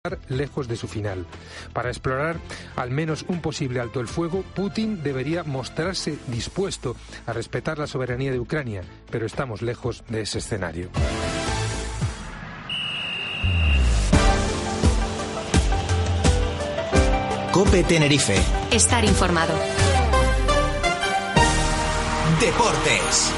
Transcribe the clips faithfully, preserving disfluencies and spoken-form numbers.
lejos de su final. Para explorar al menos un posible alto el fuego, Putin debería mostrarse dispuesto a respetar la soberanía de Ucrania, pero estamos lejos de ese escenario. COPE Tenerife. Estar informado. Deportes.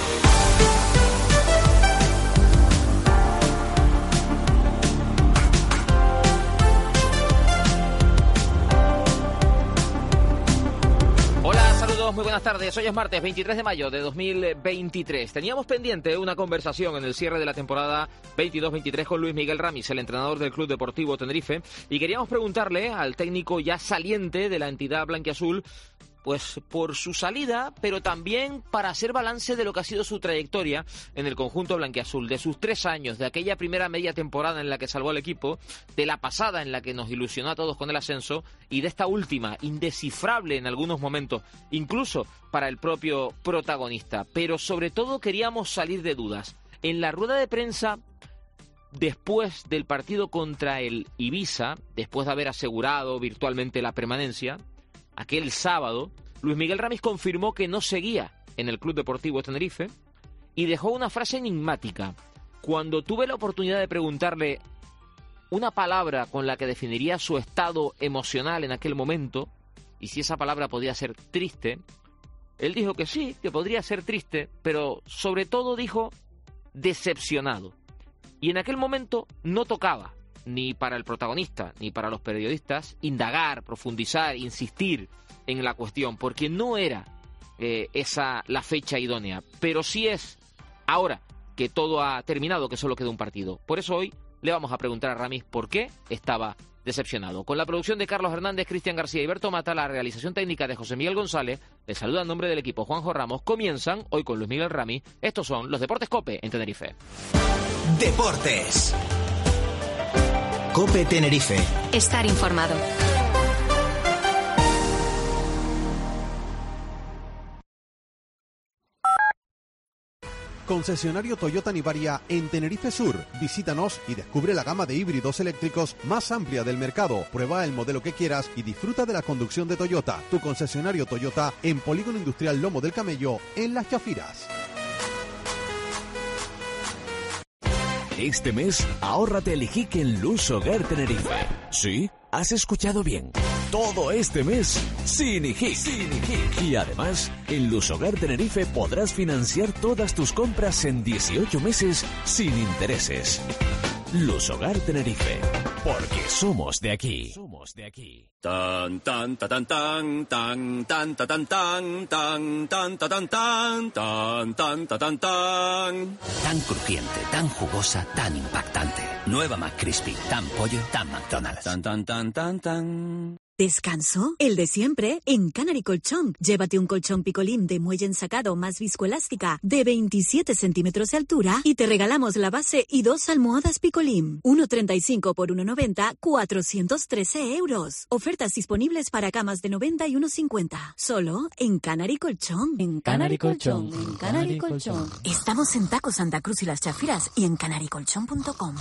Muy buenas tardes, hoy es martes veintitrés de mayo de dos mil veintitrés. Teníamos pendiente una conversación en el cierre de la temporada veintidós veintitrés con Luis Miguel Ramis, el entrenador del Club Deportivo Tenerife, y queríamos preguntarle al técnico ya saliente de la entidad blanquiazul, pues por su salida, pero también para hacer balance de lo que ha sido su trayectoria en el conjunto blanquiazul, de sus tres años, de aquella primera media temporada en la que salvó al equipo, de la pasada en la que nos ilusionó a todos con el ascenso y de esta última, indescifrable en algunos momentos, incluso para el propio protagonista. Pero sobre todo queríamos salir de dudas. En la rueda de prensa, después del partido contra el Ibiza, después de haber asegurado virtualmente la permanencia, aquel sábado, Luis Miguel Ramis confirmó que no seguía en el Club Deportivo Tenerife y dejó una frase enigmática. Cuando tuve la oportunidad de preguntarle una palabra con la que definiría su estado emocional en aquel momento, y si esa palabra podía ser triste, él dijo que sí, que podría ser triste, pero sobre todo dijo decepcionado. Y en aquel momento no tocaba, ni para el protagonista, ni para los periodistas, indagar, profundizar, insistir en la cuestión, porque no era eh, esa la fecha idónea, pero sí es ahora que todo ha terminado, que solo queda un partido. Por eso hoy le vamos a preguntar a Ramis por qué estaba decepcionado. Con la producción de Carlos Hernández, Cristian García y Berto Mata, la realización técnica de José Miguel González, le saluda en nombre del equipo Juanjo Ramos. Comienzan hoy con Luis Miguel Ramis. Estos son los Deportes COPE en Tenerife. Deportes. COPE Tenerife. Estar informado. Concesionario Toyota Nivaria en Tenerife Sur. Visítanos y descubre la gama de híbridos eléctricos más amplia del mercado. Prueba el modelo que quieras y disfruta de la conducción de Toyota. Tu concesionario Toyota en Polígono Industrial Lomo del Camello, en Las Chafiras. Este mes, ahórrate el hijique en Luz Hogar Tenerife. ¿Sí? ¿Has escuchado bien? Todo este mes, sin hijique. Sin hijique. Y además, en Luz Hogar Tenerife podrás financiar todas tus compras en dieciocho meses sin intereses. Luz Hogar Tenerife, porque somos de aquí. Somos de aquí. Tan tan ta tan tan tan tan ta tan tan tan tan ta tan tan tan tan ta tan tan. Tan crujiente, tan jugosa, tan impactante. Nueva McCrispy, tan pollo, tan McDonald's. Tan tan tan tan tan. ¿Descanso? El de siempre en Canary Colchón. Llévate un colchón picolín de muelle ensacado más viscoelástica de veintisiete centímetros de altura y te regalamos la base y dos almohadas picolín. uno treinta y cinco por uno noventa, cuatrocientos trece euros. Ofertas disponibles para camas de noventa y uno cincuenta. Solo en Canary Colchón. En Canary Colchón. En Canary Colchón. Estamos en Taco Santa Cruz y Las Chafiras y en canary colchón punto com.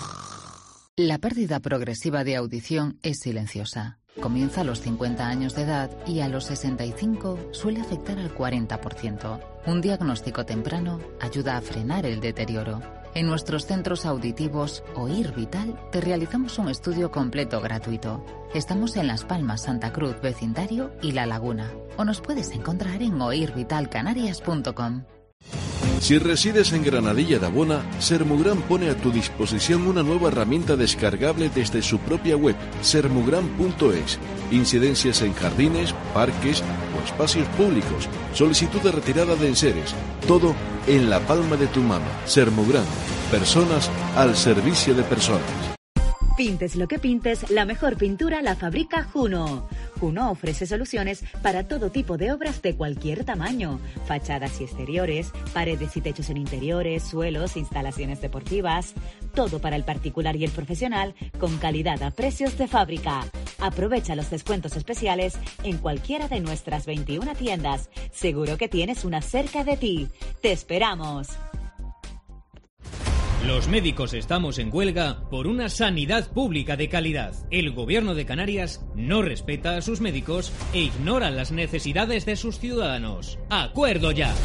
La pérdida progresiva de audición es silenciosa. Comienza a los cincuenta años de edad y a los sesenta y cinco suele afectar al cuarenta por ciento. Un diagnóstico temprano ayuda a frenar el deterioro. En nuestros centros auditivos Oír Vital te realizamos un estudio completo gratuito. Estamos en Las Palmas, Santa Cruz, vecindario y La Laguna. O nos puedes encontrar en oír vital canarias punto com. Si resides en Granadilla de Abona, Sermugran pone a tu disposición una nueva herramienta descargable desde su propia web, sermugran punto es. Incidencias en jardines, parques o espacios públicos, solicitud de retirada de enseres, todo en la palma de tu mano. Sermugran, personas al servicio de personas. Pintes lo que pintes, la mejor pintura la fabrica Juno. Juno ofrece soluciones para todo tipo de obras de cualquier tamaño. Fachadas y exteriores, paredes y techos en interiores, suelos, instalaciones deportivas. Todo para el particular y el profesional, con calidad a precios de fábrica. Aprovecha los descuentos especiales en cualquiera de nuestras veintiuna tiendas. Seguro que tienes una cerca de ti. ¡Te esperamos! Los médicos estamos en huelga por una sanidad pública de calidad. El gobierno de Canarias no respeta a sus médicos e ignora las necesidades de sus ciudadanos. ¡Acuerdo ya!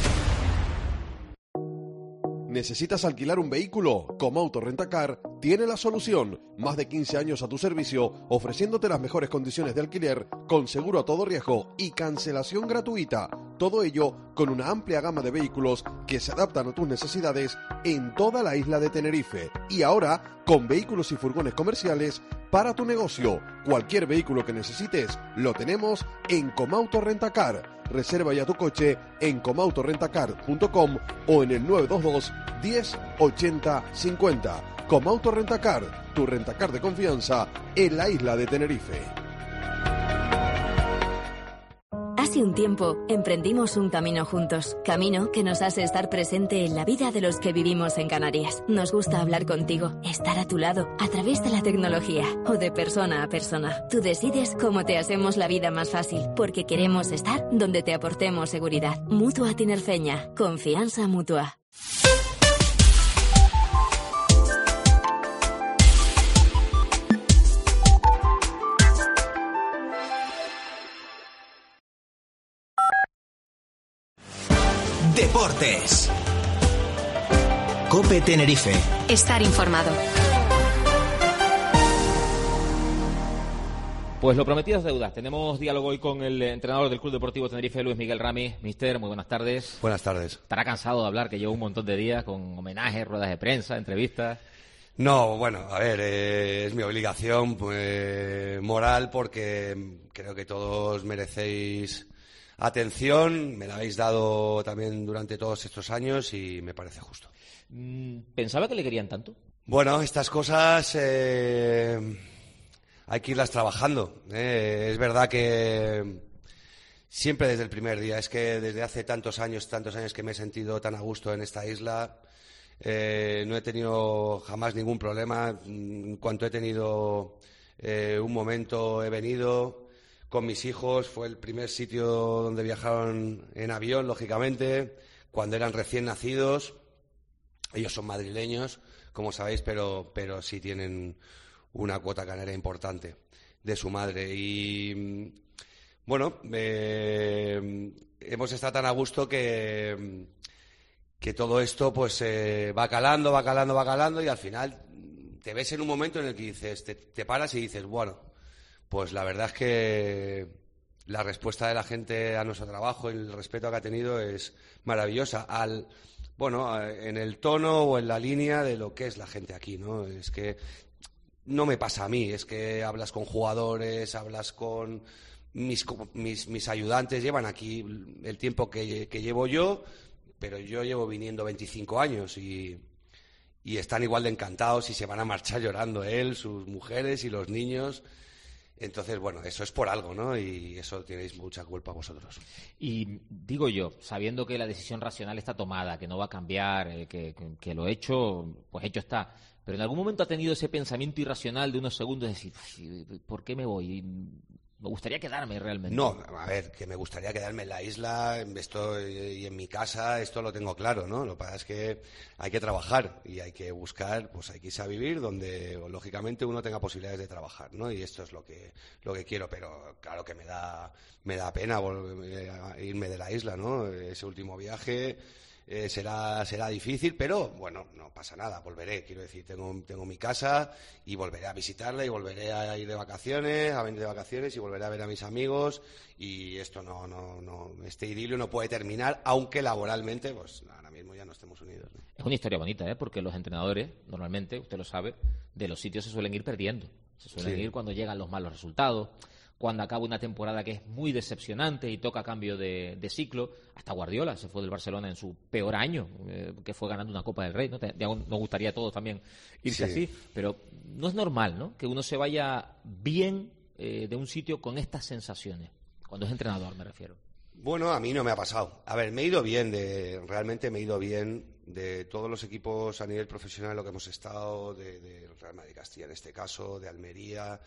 ¿Necesitas alquilar un vehículo? Comauto Rentacar tiene la solución. Más de quince años a tu servicio, ofreciéndote las mejores condiciones de alquiler, con seguro a todo riesgo y cancelación gratuita. Todo ello con una amplia gama de vehículos que se adaptan a tus necesidades en toda la isla de Tenerife. Y ahora, con vehículos y furgones comerciales para tu negocio. Cualquier vehículo que necesites, lo tenemos en Comauto Rentacar. Reserva ya tu coche en comauto rentacar punto com o en el nueve dos dos, diez, ochenta, cincuenta. Comauto Rentacar, tu rentacar de confianza en la isla de Tenerife. Hace un tiempo emprendimos un camino juntos, camino que nos hace estar presente en la vida de los que vivimos en Canarias. Nos gusta hablar contigo, estar a tu lado, a través de la tecnología o de persona a persona. Tú decides cómo te hacemos la vida más fácil, porque queremos estar donde te aportemos seguridad. Mutua Tinerfeña, confianza mutua. Deportes. COPE Tenerife. Estar informado. Pues lo prometido es deuda. Tenemos diálogo hoy con el entrenador del Club Deportivo Tenerife, Luis Miguel Rami. Mister, muy buenas tardes. Buenas tardes. ¿Estará cansado de hablar, que lleva un montón de días con homenajes, ruedas de prensa, entrevistas? No, bueno, a ver, eh, es mi obligación pues, moral, porque creo que todos merecéis atención, me la habéis dado también durante todos estos años y me parece justo. ¿Pensaba que le querían tanto? Bueno, estas cosas eh, hay que irlas trabajando. Eh. Es verdad que siempre desde el primer día, es que desde hace tantos años, tantos años que me he sentido tan a gusto en esta isla, eh, no he tenido jamás ningún problema. En cuanto he tenido eh, un momento, he venido con mis hijos. Fue el primer sitio donde viajaron en avión, lógicamente, cuando eran recién nacidos. Ellos son madrileños, como sabéis, pero, pero sí tienen una cuota canaria importante de su madre. Y, bueno, eh, hemos estado tan a gusto que, que todo esto pues eh, va calando, va calando, va calando, y al final te ves en un momento en el que dices, te, te paras y dices, bueno, pues la verdad es que la respuesta de la gente a nuestro trabajo y el respeto que ha tenido es maravillosa, al bueno, en el tono o en la línea de lo que es la gente aquí, ¿no? Es que no me pasa a mí, es que hablas con jugadores, hablas con mis, mis, mis ayudantes, llevan aquí el tiempo que, que llevo yo, pero yo llevo viniendo veinticinco años y, y están igual de encantados y se van a marchar llorando él, sus mujeres y los niños. Entonces, bueno, eso es por algo, ¿no? Y eso tenéis mucha culpa vosotros. Y digo yo, sabiendo que la decisión racional está tomada, que no va a cambiar, eh, que, que, que lo hecho, pues hecho está. Pero en algún momento ha tenido ese pensamiento irracional de unos segundos de decir, ¿por qué me voy? Me gustaría quedarme realmente. No, a ver, que me gustaría quedarme en la isla, esto y en mi casa, esto lo tengo claro, ¿no? Lo que pasa es que hay que trabajar y hay que buscar, pues hay que irse a vivir donde, lógicamente, uno tenga posibilidades de trabajar, ¿no? Y esto es lo que lo que quiero, pero claro que me da me da pena volver a irme de la isla, ¿no? Ese último viaje eh, será será difícil, pero bueno, no pasa nada, volveré, quiero decir, tengo tengo mi casa y volveré a visitarla y volveré a ir de vacaciones, a venir de vacaciones y volveré a ver a mis amigos, y esto no no no este idilio no puede terminar, aunque laboralmente pues ahora mismo ya no estemos unidos, ¿no? Es una historia bonita, ¿eh? Porque los entrenadores, normalmente, usted lo sabe, de los sitios se suelen ir perdiendo, se suelen Sí. ir cuando llegan los malos resultados, cuando acaba una temporada que es muy decepcionante y toca cambio de, de ciclo. Hasta Guardiola se fue del Barcelona en su peor año, eh, que fue ganando una Copa del Rey, ¿no? Te- ya nos gustaría a todos también irse Sí. así, pero no es normal, ¿no?, que uno se vaya bien eh, de un sitio con estas sensaciones, cuando es entrenador, me refiero. Bueno, a mí no me ha pasado. A ver, me he ido bien, de realmente me he ido bien de todos los equipos a nivel profesional en lo que hemos estado, de, de Real Madrid Castilla en este caso, de Almería,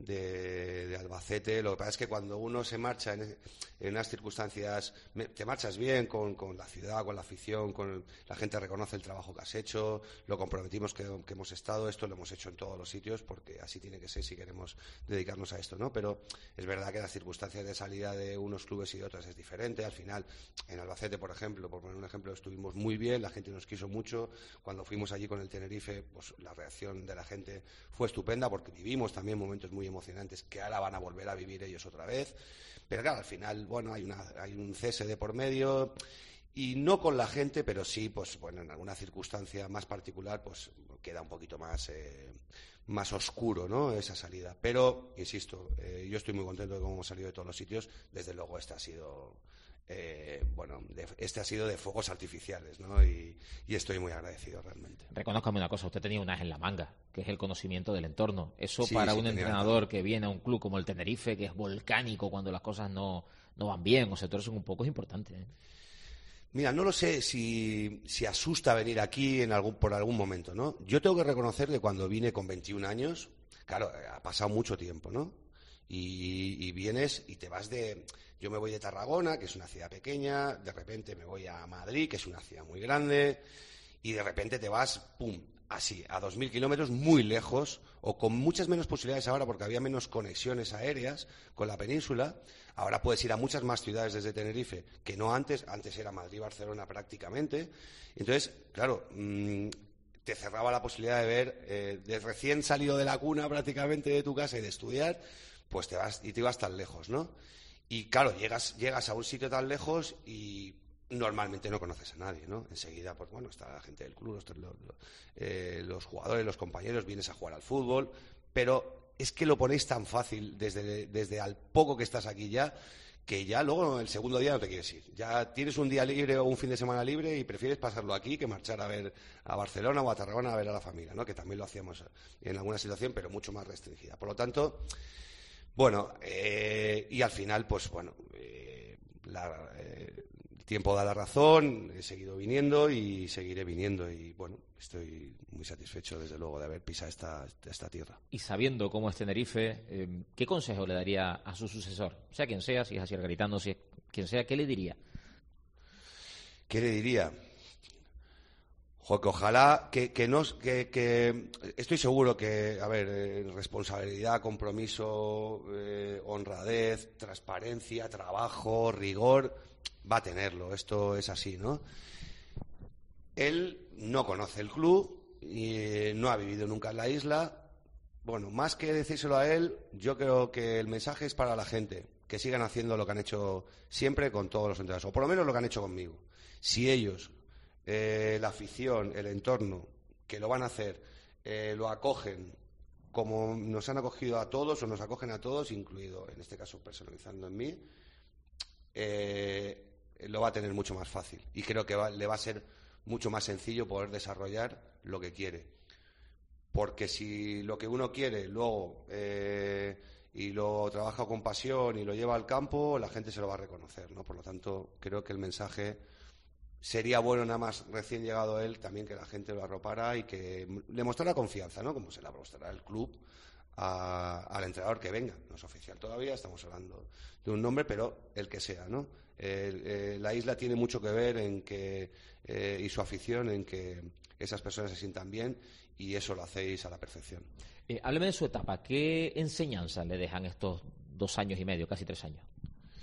de, de Albacete. Lo que pasa es que cuando uno se marcha en, en unas circunstancias, te marchas bien con, con la ciudad, con la afición, con el, la gente reconoce el trabajo que has hecho, lo comprometimos que, que hemos estado, esto lo hemos hecho en todos los sitios porque así tiene que ser si queremos dedicarnos a esto, ¿no? Pero es verdad que las circunstancias de salida de unos clubes y de otros es diferente. Al final, en Albacete, por ejemplo, por poner un ejemplo, estuvimos muy bien, la gente nos quiso mucho. Cuando fuimos allí con el Tenerife, pues la reacción de la gente fue estupenda porque vivimos también momentos muy emocionantes que ahora van a volver a vivir ellos otra vez. Pero claro, al final, bueno, hay, una, hay un cese de por medio y no con la gente, pero sí, pues bueno, en alguna circunstancia más particular, pues queda un poquito más, eh, más oscuro, ¿no? Esa salida. Pero, insisto, eh, yo estoy muy contento de cómo hemos salido de todos los sitios. Desde luego, esta ha sido... Eh, bueno, de, este ha sido de fuegos artificiales, ¿no? Y, y estoy muy agradecido realmente. Reconózcame una cosa, usted tenía un as en la manga, que es el conocimiento del entorno. Eso sí, para sí, un entrenador que viene a un club como el Tenerife, que es volcánico cuando las cosas no, no van bien o se torcen un poco, es importante, ¿eh? Mira, no lo sé si, si asusta venir aquí en algún, por algún momento, ¿no? Yo tengo que reconocer que cuando vine con veintiún años, claro, ha pasado mucho tiempo, ¿no? Y, y vienes y te vas de... Yo me voy de Tarragona, que es una ciudad pequeña, de repente me voy a Madrid, que es una ciudad muy grande, y de repente te vas, pum, así, a dos mil kilómetros, muy lejos, o con muchas menos posibilidades ahora, porque había menos conexiones aéreas con la península. Ahora puedes ir a muchas más ciudades desde Tenerife, que no antes, antes era Madrid, Barcelona prácticamente. Entonces, claro... Mmm, te cerraba la posibilidad de ver, eh, de recién salido de la cuna prácticamente de tu casa y de estudiar, pues te vas y te ibas tan lejos, ¿no? Y claro, llegas, llegas a un sitio tan lejos y normalmente no conoces a nadie, ¿no? Enseguida, pues bueno, está la gente del club, los, los, eh, los jugadores, los compañeros, vienes a jugar al fútbol, pero es que lo ponéis tan fácil desde, desde al poco que estás aquí ya, que ya luego el segundo día no te quieres ir. Ya tienes un día libre o un fin de semana libre y prefieres pasarlo aquí que marchar a ver a Barcelona o a Tarragona a ver a la familia, ¿no? Que también lo hacíamos en alguna situación, pero mucho más restringida. Por lo tanto, bueno, eh, y al final, pues bueno, eh, la, eh, el tiempo da la razón, he seguido viniendo y seguiré viniendo y bueno, estoy muy satisfecho desde luego de haber pisado esta, esta tierra. Y sabiendo cómo es Tenerife, eh, ¿qué consejo le daría a su sucesor? Sea quien sea, si es Asier Garitano, si es quien sea, ¿qué le diría? ¿Qué le diría? Jo, que ojalá que, que no que, que estoy seguro que, a ver, eh, responsabilidad, compromiso, eh, honradez, transparencia, trabajo, rigor, va a tenerlo. Esto es así, ¿no? Él no conoce el club y no ha vivido nunca en la isla. Bueno, más que decírselo a él, yo creo que el mensaje es para la gente, que sigan haciendo lo que han hecho siempre con todos los entrenadores, o por lo menos lo que han hecho conmigo. Si ellos, eh, la afición, el entorno, que lo van a hacer, eh, lo acogen como nos han acogido a todos o nos acogen a todos, incluido, en este caso, personalizando en mí, eh, lo va a tener mucho más fácil. Y creo que va, le va a ser mucho más sencillo poder desarrollar lo que quiere. Porque si lo que uno quiere luego eh, y lo trabaja con pasión y lo lleva al campo, la gente se lo va a reconocer, ¿no? Por lo tanto, creo que el mensaje sería bueno, nada más recién llegado él, también que la gente lo arropara y que le mostrara confianza, ¿no? Como se la mostrará el club a, al entrenador que venga. No es oficial todavía, estamos hablando de un nombre, pero el que sea, ¿no? El, eh, la isla tiene mucho que ver en que eh, y su afición en que esas personas se sientan bien y eso lo hacéis a la perfección. Eh, hábleme de su etapa. ¿Qué enseñanza le dejan estos dos años y medio, casi tres años?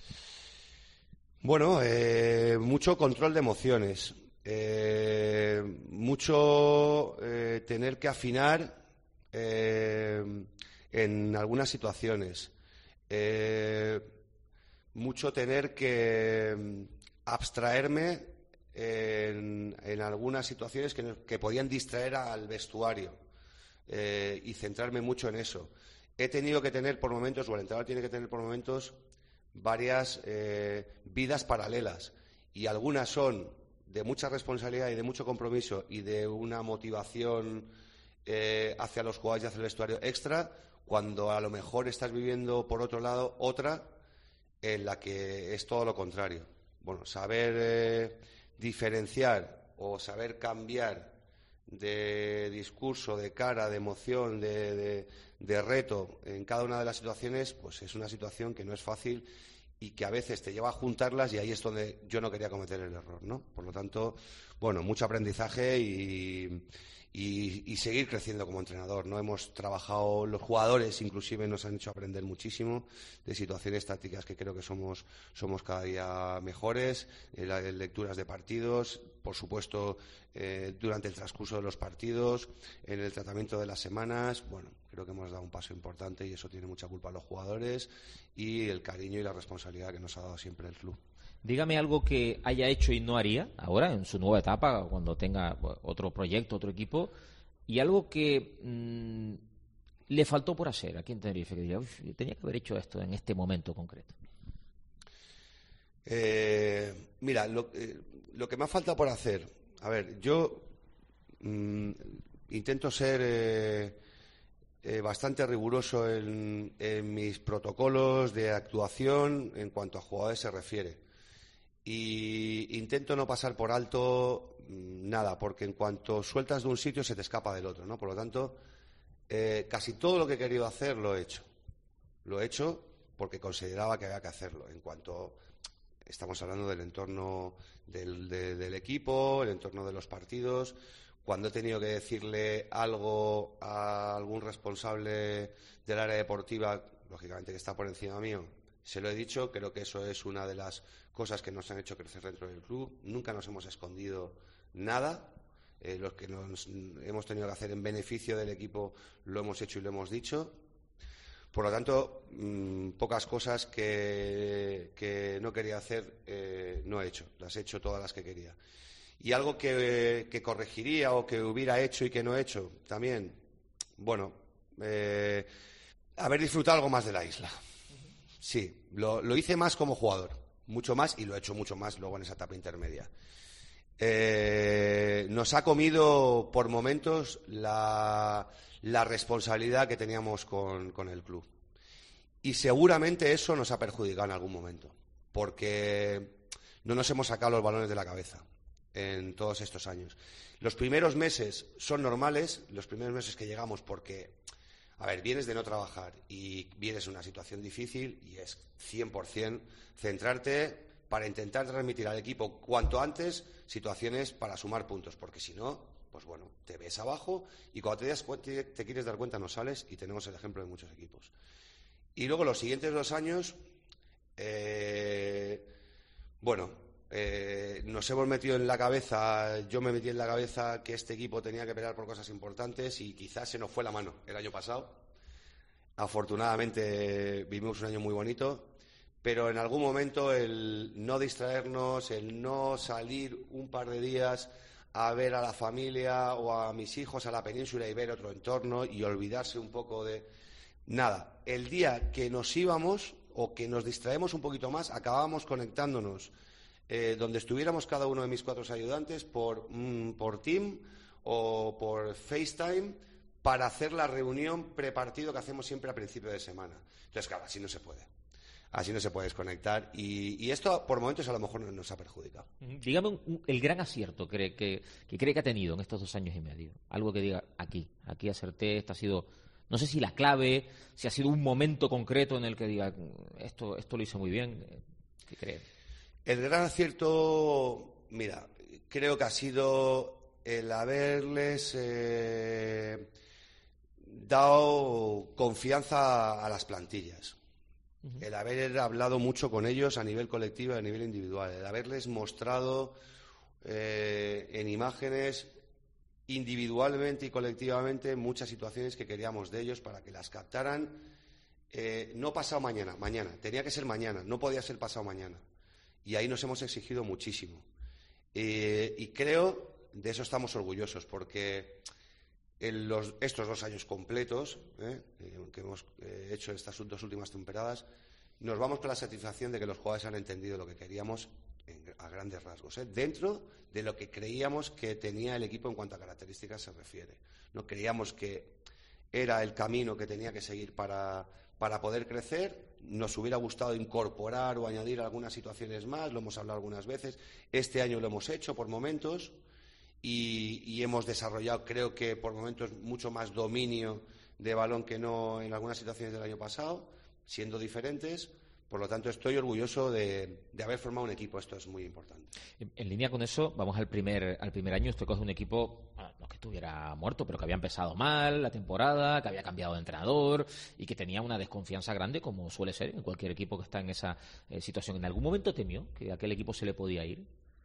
Bueno, eh, mucho control de emociones, eh, mucho eh, tener que afinar eh, en algunas situaciones. Eh, mucho tener que abstraerme en, en algunas situaciones que, que podían distraer al vestuario eh, y centrarme mucho en eso. He tenido que tener por momentos, o el entrenador tiene que tener por momentos, varias eh, vidas paralelas y algunas son de mucha responsabilidad y de mucho compromiso y de una motivación eh, hacia los jugadores y hacia el vestuario extra, cuando a lo mejor estás viviendo por otro lado otra en la que es todo lo contrario. Bueno, saber eh, diferenciar o saber cambiar de discurso, de cara, de emoción, de, de, de reto en cada una de las situaciones, pues es una situación que no es fácil y que a veces te lleva a juntarlas, y ahí es donde yo no quería cometer el error, ¿no? Por lo tanto, bueno, mucho aprendizaje y, y, y seguir creciendo como entrenador, ¿no? Hemos trabajado, los jugadores inclusive nos han hecho aprender muchísimo de situaciones tácticas que creo que somos, somos cada día mejores, eh, la, lecturas de partidos, por supuesto, eh, durante el transcurso de los partidos, en el tratamiento de las semanas. Bueno, creo que hemos dado un paso importante y eso tiene mucha culpa a los jugadores y el cariño y la responsabilidad que nos ha dado siempre el club. Dígame algo que haya hecho y no haría ahora en su nueva etapa, cuando tenga otro proyecto, otro equipo, y algo que mmm, le faltó por hacer aquí en Tenerife, que diría, uff, tenía que haber hecho esto en este momento concreto. Eh, mira, lo, eh, lo que me ha faltado por hacer, a ver, yo mmm, intento ser eh, eh, bastante riguroso en, en mis protocolos de actuación en cuanto a jugadores se refiere. Y intento no pasar por alto nada, porque en cuanto sueltas de un sitio se te escapa del otro, ¿no? Por lo tanto, eh, casi todo lo que he querido hacer lo he hecho. Lo he hecho porque consideraba que había que hacerlo. En cuanto estamos hablando del entorno del, de, del equipo, el entorno de los partidos, cuando he tenido que decirle algo a algún responsable del área deportiva, lógicamente que está por encima mío, se lo he dicho. Creo que eso es una de las cosas que nos han hecho crecer dentro del club. Nunca nos hemos escondido nada. Eh, lo que nos hemos tenido que hacer en beneficio del equipo lo hemos hecho y lo hemos dicho. Por lo tanto, mmm, pocas cosas que, que no quería hacer eh, no he hecho. Las he hecho todas las que quería. Y algo que, que corregiría o que hubiera hecho y que no he hecho también, bueno, eh, haber disfrutado algo más de la isla. Sí, lo, lo hice más como jugador, mucho más, y lo he hecho mucho más luego en esa etapa intermedia. Eh, nos ha comido por momentos la, la responsabilidad que teníamos con, con el club. Y seguramente eso nos ha perjudicado en algún momento, porque no nos hemos sacado los balones de la cabeza en todos estos años. Los primeros meses son normales, los primeros meses que llegamos, porque, a ver, vienes de no trabajar y vienes en una situación difícil y es cien por cien centrarte para intentar transmitir al equipo cuanto antes situaciones para sumar puntos, porque si no, pues bueno, te ves abajo y cuando te, das, te, te quieres dar cuenta no sales, y tenemos el ejemplo de muchos equipos. Y luego los siguientes dos años, eh, bueno, eh, nos hemos metido en la cabeza, yo me metí en la cabeza que este equipo tenía que pelear por cosas importantes y quizás se nos fue la mano el año pasado. Afortunadamente vivimos un año muy bonito, pero en algún momento el no distraernos, el no salir un par de días a ver a la familia o a mis hijos a la península y ver otro entorno y olvidarse un poco de nada. El día que nos íbamos o que nos distraemos un poquito más, acabábamos conectándonos eh, donde estuviéramos cada uno de mis cuatro ayudantes por, mm, por Team o por FaceTime para hacer la reunión prepartido que hacemos siempre a principio de semana. Entonces, claro, así no se puede. Así no se puede desconectar y, y esto por momentos a lo mejor nos ha perjudicado. Dígame un, un, el gran acierto cree que, que cree que ha tenido en estos dos años y medio. Algo que diga, aquí, aquí acerté, esta ha sido, no sé si la clave, si ha sido un momento concreto en el que diga, esto, esto lo hice muy bien. ¿Qué cree? El gran acierto, mira, creo que ha sido el haberles eh, dado confianza a las plantillas. Uh-huh. El haber hablado mucho con ellos a nivel colectivo y a nivel individual, el haberles mostrado eh, en imágenes individualmente y colectivamente muchas situaciones que queríamos de ellos para que las captaran, eh, no pasado mañana, mañana, tenía que ser mañana, no podía ser pasado mañana. Y ahí nos hemos exigido muchísimo. Eh, y creo, de eso estamos orgullosos, porque en los, estos dos años completos eh, que hemos eh, hecho estas dos últimas temporadas, nos vamos con la satisfacción de que los jugadores han entendido lo que queríamos en, a grandes rasgos, eh, dentro de lo que creíamos que tenía el equipo en cuanto a características se refiere. No creíamos que era el camino que tenía que seguir para, para poder crecer. Nos hubiera gustado incorporar o añadir algunas situaciones más, lo hemos hablado algunas veces. Este año lo hemos hecho por momentos. y, y hemos desarrollado, creo que por momentos, mucho más dominio de balón que no en algunas situaciones del año pasado, siendo diferentes. Por lo tanto, estoy orgulloso de, de haber formado un equipo. Esto es muy importante. En, en línea con eso, vamos al primer al primer año. Usted coge un equipo, bueno, no que estuviera muerto, pero que había empezado mal la temporada, que había cambiado de entrenador y que tenía una desconfianza grande, como suele ser en cualquier equipo que está en esa eh, situación. ¿En algún momento temió que a aquel equipo se le podía ir?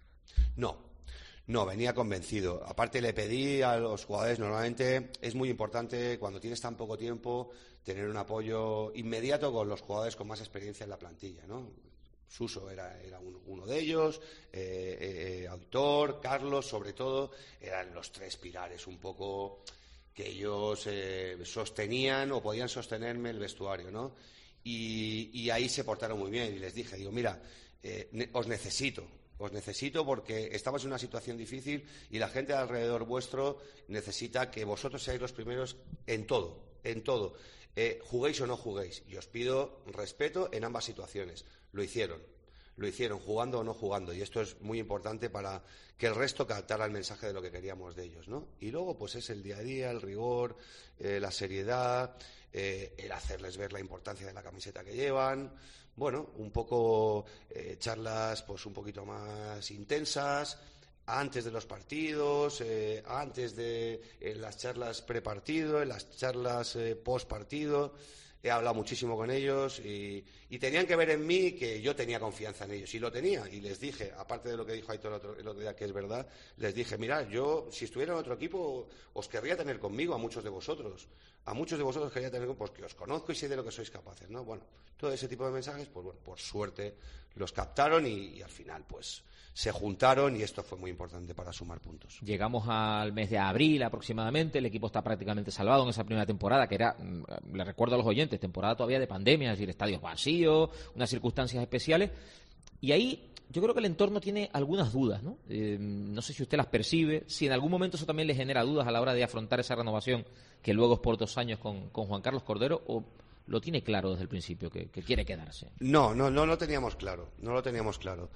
No. No, venía convencido. Aparte, le pedí a los jugadores, normalmente es muy importante cuando tienes tan poco tiempo tener un apoyo inmediato con los jugadores con más experiencia en la plantilla, ¿no? Suso era, era uno, uno de ellos, eh, eh, Autor, Carlos, sobre todo, eran los tres pilares un poco que ellos eh, sostenían o podían sostenerme el vestuario, ¿no? Y, y ahí se portaron muy bien y les dije, digo, mira, eh, ne- os necesito. Os necesito porque estamos en una situación difícil y la gente alrededor vuestro necesita que vosotros seáis los primeros en todo, en todo. Eh, juguéis o no juguéis. Y os pido respeto en ambas situaciones. Lo hicieron. Lo hicieron, jugando o no jugando. Y esto es muy importante para que el resto captara el mensaje de lo que queríamos de ellos, ¿no? Y luego, pues es el día a día, el rigor, eh, la seriedad, eh, el hacerles ver la importancia de la camiseta que llevan. Bueno, un poco eh, charlas pues un poquito más intensas antes de los partidos, eh, antes de en las charlas prepartido, en las charlas eh, post partido. He hablado muchísimo con ellos y, y tenían que ver en mí que yo tenía confianza en ellos y lo tenía. Y les dije, aparte de lo que dijo Aitor el otro, el otro día, que es verdad, les dije, mirad, yo si estuviera en otro equipo os querría tener conmigo a muchos de vosotros. A muchos de vosotros quería tener conmigo porque os conozco y sé de lo que sois capaces, ¿no? Bueno, todo ese tipo de mensajes, pues bueno, por suerte los captaron y, y al final pues se juntaron y esto fue muy importante para sumar puntos. Llegamos al mes de abril aproximadamente, el equipo está prácticamente salvado en esa primera temporada, que era, le recuerdo a los oyentes, temporada todavía de pandemia, es decir, estadios vacíos, unas circunstancias especiales, y ahí yo creo que el entorno tiene algunas dudas, ¿no? Eh, no sé si usted las percibe, si en algún momento eso también le genera dudas a la hora de afrontar esa renovación que luego es por dos años con, con Juan Carlos Cordero, o lo tiene claro desde el principio que, que quiere quedarse. No, no, no lo teníamos claro, no lo teníamos claro.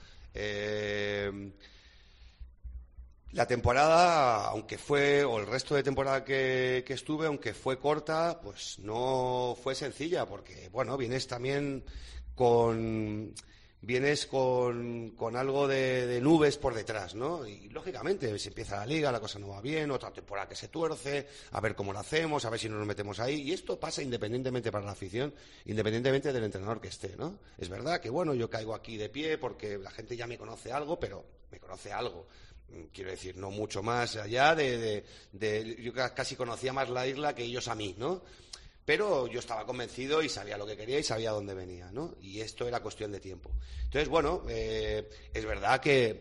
Eh, la temporada, aunque fue, o el resto de temporada que, que estuve, aunque fue corta, pues no fue sencilla, porque, bueno, vienes también con... vienes con, con algo de, de nubes por detrás, ¿no? Y, lógicamente, se empieza la liga, la cosa no va bien, otra temporada que se tuerce, a ver cómo lo hacemos, a ver si no nos metemos ahí. Y esto pasa independientemente para la afición, independientemente del entrenador que esté, ¿no? Es verdad que, bueno, yo caigo aquí de pie porque la gente ya me conoce algo, pero me conoce algo. Quiero decir, no mucho más allá de, de, de... Yo casi conocía más la isla que ellos a mí, ¿no? Pero yo estaba convencido y sabía lo que quería y sabía dónde venía, ¿no? Y esto era cuestión de tiempo. Entonces, bueno, eh, es verdad que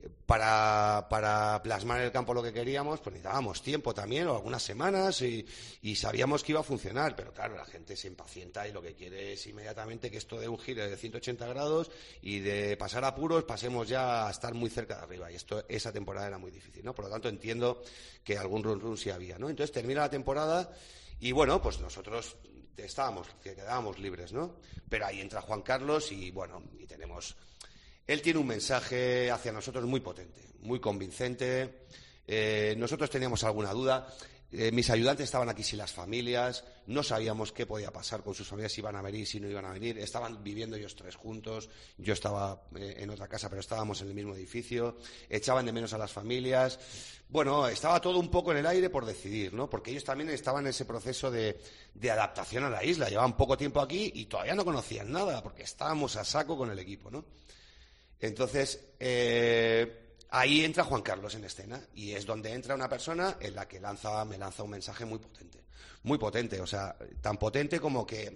para, para plasmar en el campo lo que queríamos, pues necesitábamos tiempo también, o algunas semanas, y, y sabíamos que iba a funcionar. Pero claro, la gente se impacienta y lo que quiere es inmediatamente que esto dé un giro de ciento ochenta grados y de pasar apuros pasemos ya a estar muy cerca de arriba. Y esto esa temporada era muy difícil, ¿no? Por lo tanto, entiendo que algún run run sí había, ¿no? Entonces termina la temporada. Y bueno, pues nosotros estábamos, que quedábamos libres, ¿no? Pero ahí entra Juan Carlos y bueno, y tenemos... Él tiene un mensaje hacia nosotros muy potente, muy convincente. Eh, nosotros teníamos alguna duda. Eh, mis ayudantes estaban aquí sin las familias, no sabíamos qué podía pasar con sus familias, si iban a venir, si no iban a venir. Estaban viviendo ellos tres juntos, yo estaba eh, en otra casa, pero estábamos en el mismo edificio. Echaban de menos a las familias. Bueno, estaba todo un poco en el aire por decidir, ¿no? Porque ellos también estaban en ese proceso de, de adaptación a la isla. Llevaban poco tiempo aquí y todavía no conocían nada, porque estábamos a saco con el equipo, ¿no? Entonces, eh... ahí entra Juan Carlos en escena y es donde entra una persona en la que lanza, me lanza un mensaje muy potente, muy potente, o sea, tan potente como que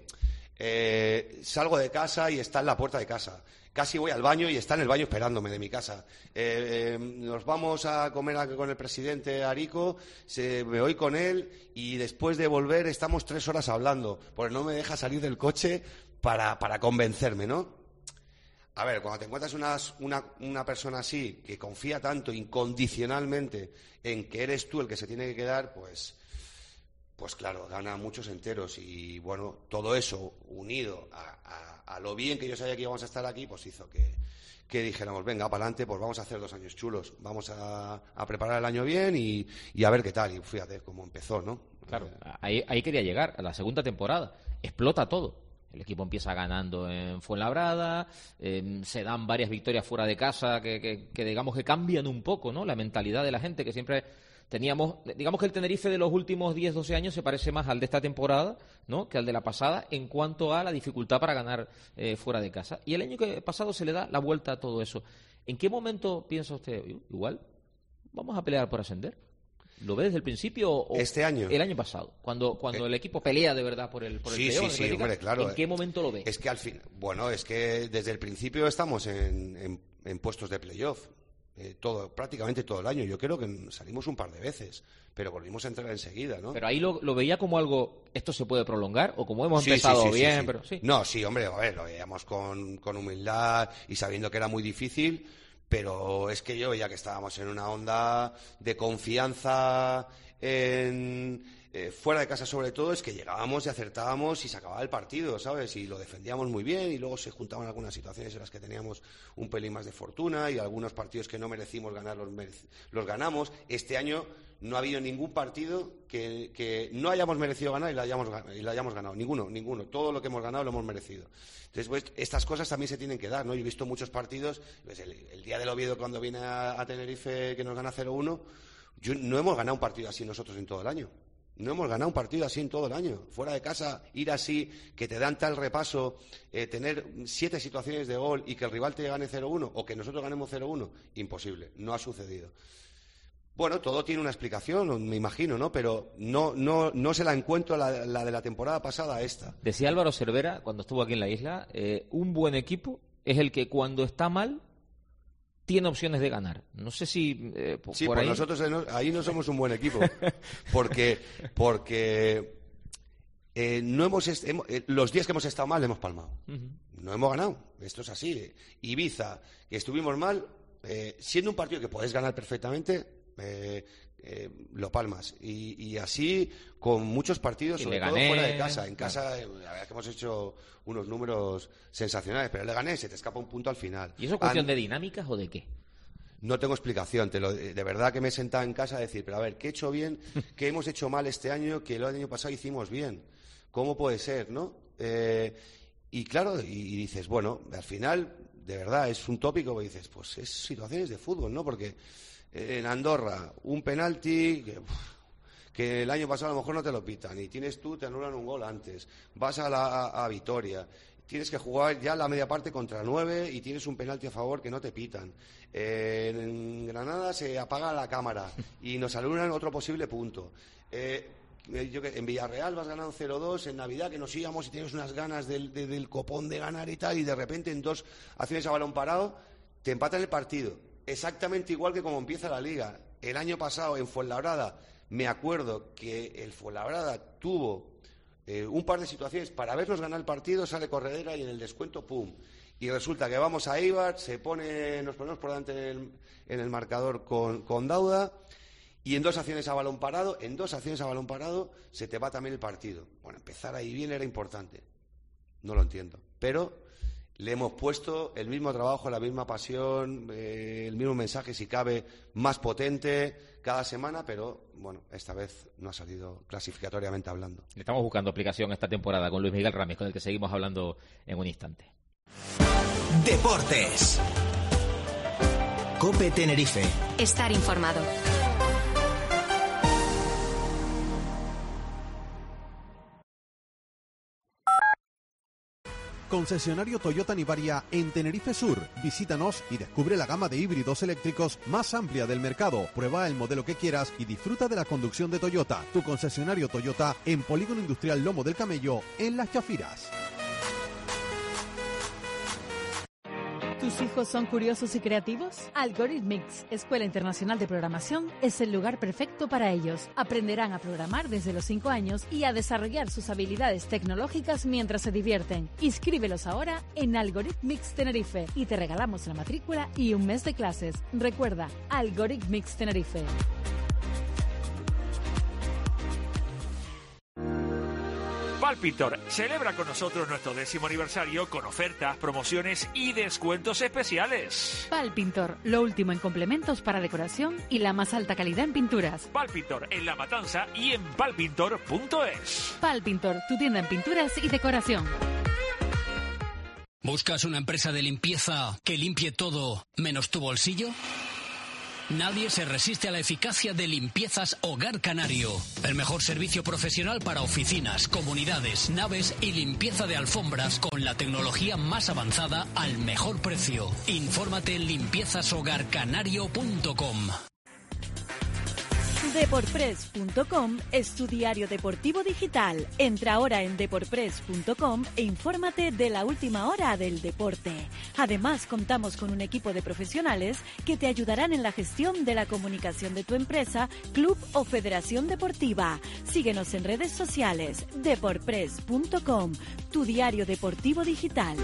eh, salgo de casa y está en la puerta de casa, casi voy al baño y está en el baño esperándome de mi casa, eh, eh, nos vamos a comer a, con el presidente Arico, se, me voy con él y después de volver estamos tres horas hablando, porque no me deja salir del coche para, para convencerme, ¿no? A ver, cuando te encuentras una, una, una persona así, que confía tanto incondicionalmente en que eres tú el que se tiene que quedar, pues, pues claro, gana muchos enteros. Y bueno, todo eso unido a, a, a lo bien que yo sabía que íbamos a estar aquí, pues hizo que, que dijéramos, venga, para adelante, pues vamos a hacer dos años chulos, vamos a, a preparar el año bien y, y a ver qué tal. Y fíjate cómo empezó, ¿no? Claro, ahí, ahí quería llegar, a la segunda temporada. Explota todo. El equipo empieza ganando en Fuenlabrada, eh, se dan varias victorias fuera de casa que, que, que digamos que cambian un poco, ¿no?, la mentalidad de la gente, que siempre teníamos, digamos que el Tenerife de los últimos diez, doce años se parece más al de esta temporada, ¿no?, que al de la pasada en cuanto a la dificultad para ganar eh, fuera de casa. Y el año que pasado se le da la vuelta a todo eso. ¿En qué momento piensa usted, igual vamos a pelear por ascender? ¿Lo ve desde el principio o este año? El año pasado, cuando cuando eh, el equipo pelea de verdad por el por el sí, playoff, sí, sí, hombre, claro. ¿En qué momento lo ve? Es que al fin, bueno, es que desde el principio estamos en, en, en puestos de playoff. Eh, todo, prácticamente todo el año. Yo creo que salimos un par de veces, pero volvimos a entrar enseguida, ¿no? Pero ahí lo, lo veía como algo, ¿esto se puede prolongar? O como hemos sí, empezado sí, sí, bien, sí, sí. pero sí. No, sí, hombre, a ver, lo veíamos con, con humildad y sabiendo que era muy difícil, pero es que yo veía que estábamos en una onda de confianza en... Eh, fuera de casa sobre todo, es que llegábamos y acertábamos y se acababa el partido, ¿sabes? Y lo defendíamos muy bien y luego se juntaban algunas situaciones en las que teníamos un pelín más de fortuna y algunos partidos que no merecimos ganar los, merec los ganamos. Este año no ha habido ningún partido que, que no hayamos merecido ganar y lo hayamos, y lo hayamos ganado. Ninguno, ninguno. Todo lo que hemos ganado lo hemos merecido. Entonces, pues, estas cosas también se tienen que dar, ¿no? Yo he visto muchos partidos, pues, el, el día del Oviedo cuando viene a, a Tenerife que nos gana cero uno, yo, no hemos ganado un partido así nosotros en todo el año. No hemos ganado un partido así en todo el año. Fuera de casa, ir así, que te dan tal repaso, eh, tener siete situaciones de gol y que el rival te gane cero uno o que nosotros ganemos cero uno, imposible. No ha sucedido. Bueno, todo tiene una explicación, me imagino, ¿no? Pero no, no, no se la encuentro la, la de la temporada pasada a esta. Decía Álvaro Cervera, cuando estuvo aquí en la isla, eh, un buen equipo es el que cuando está mal tiene opciones de ganar. No sé si eh, por, sí, por pues ahí... nosotros ahí no somos un buen equipo, porque porque eh, no hemos, hemos eh, los días que hemos estado mal hemos palmado. Uh-huh. No hemos ganado. Esto es así. Ibiza, que estuvimos mal, eh, siendo un partido que podés ganar perfectamente, eh, eh, lo palmas. Y, y así con muchos partidos, y sobre todo gané... fuera de casa. En casa, eh, la verdad que hemos hecho unos números sensacionales, pero le gané, se te escapa un punto al final. ¿Y eso es cuestión An... de dinámicas o de qué? No tengo explicación, te lo, de verdad que me he sentado en casa a decir, pero a ver, ¿qué he hecho bien? ¿Qué hemos hecho mal este año que el año pasado hicimos bien? ¿Cómo puede ser, no? Eh, y claro, y, y dices, bueno, al final, de verdad, es un tópico, y dices, pues es situaciones de fútbol, ¿no? Porque eh, en Andorra, un penalti... Que, uf, que el año pasado a lo mejor no te lo pitan, y tienes tú, te anulan un gol antes, vas a, la, a, a Vitoria, tienes que jugar ya la media parte contra nueve y tienes un penalti a favor que no te pitan. Eh, en Granada se apaga la cámara y nos anulan otro posible punto. Eh, yo que, en Villarreal vas ganando cero dos, en Navidad que nos íbamos y tienes unas ganas del, de, del copón de ganar y tal, y de repente en dos acciones a balón parado te empatan el partido. Exactamente igual que como empieza la Liga. El año pasado en Fuenlabrada me acuerdo que el Fuenlabrada tuvo eh, un par de situaciones para vernos ganar el partido, sale Corredera y en el descuento, ¡pum! Y resulta que vamos a Eibar, se pone, nos ponemos por delante en el, en el marcador con, con Dauda, y en dos acciones a balón parado, en dos acciones a balón parado, se te va también el partido. Bueno, empezar ahí bien era importante. No lo entiendo. Pero le hemos puesto el mismo trabajo, la misma pasión, eh, el mismo mensaje, si cabe, más potente cada semana, pero bueno, esta vez no ha salido clasificatoriamente hablando. Le estamos buscando aplicación esta temporada con Luis Miguel Ramis, con el que seguimos hablando en un instante. Deportes. COPE Tenerife. Estar informado. Concesionario Toyota Nivaria en Tenerife Sur. Visítanos y descubre la gama de híbridos eléctricos más amplia del mercado. Prueba el modelo que quieras y disfruta de la conducción de Toyota. Tu concesionario Toyota en Polígono Industrial Lomo del Camello, en Las Chafiras. ¿Tus hijos son curiosos y creativos? Algorithmics, Escuela Internacional de Programación, es el lugar perfecto para ellos. Aprenderán a programar desde los cinco años y a desarrollar sus habilidades tecnológicas mientras se divierten. Inscríbelos ahora en Algorithmics Tenerife y te regalamos la matrícula y un mes de clases. Recuerda, Algorithmics Tenerife. Palpintor celebra con nosotros nuestro décimo aniversario con ofertas, promociones y descuentos especiales. Palpintor, lo último en complementos para decoración y la más alta calidad en pinturas. Palpintor en La Matanza y en palpintor punto es. Palpintor, tu tienda en pinturas y decoración. ¿Buscas una empresa de limpieza que limpie todo menos tu bolsillo? Nadie se resiste a la eficacia de Limpiezas Hogar Canario. El mejor servicio profesional para oficinas, comunidades, naves y limpieza de alfombras con la tecnología más avanzada al mejor precio. Infórmate en limpiezas hogar canario punto com. Deporpress punto com es tu diario deportivo digital. Entra ahora en deporpress punto com e infórmate de la última hora del deporte. Además, contamos con un equipo de profesionales que te ayudarán en la gestión de la comunicación de tu empresa, club o federación deportiva. Síguenos en redes sociales. Deporpress punto com, tu diario deportivo digital.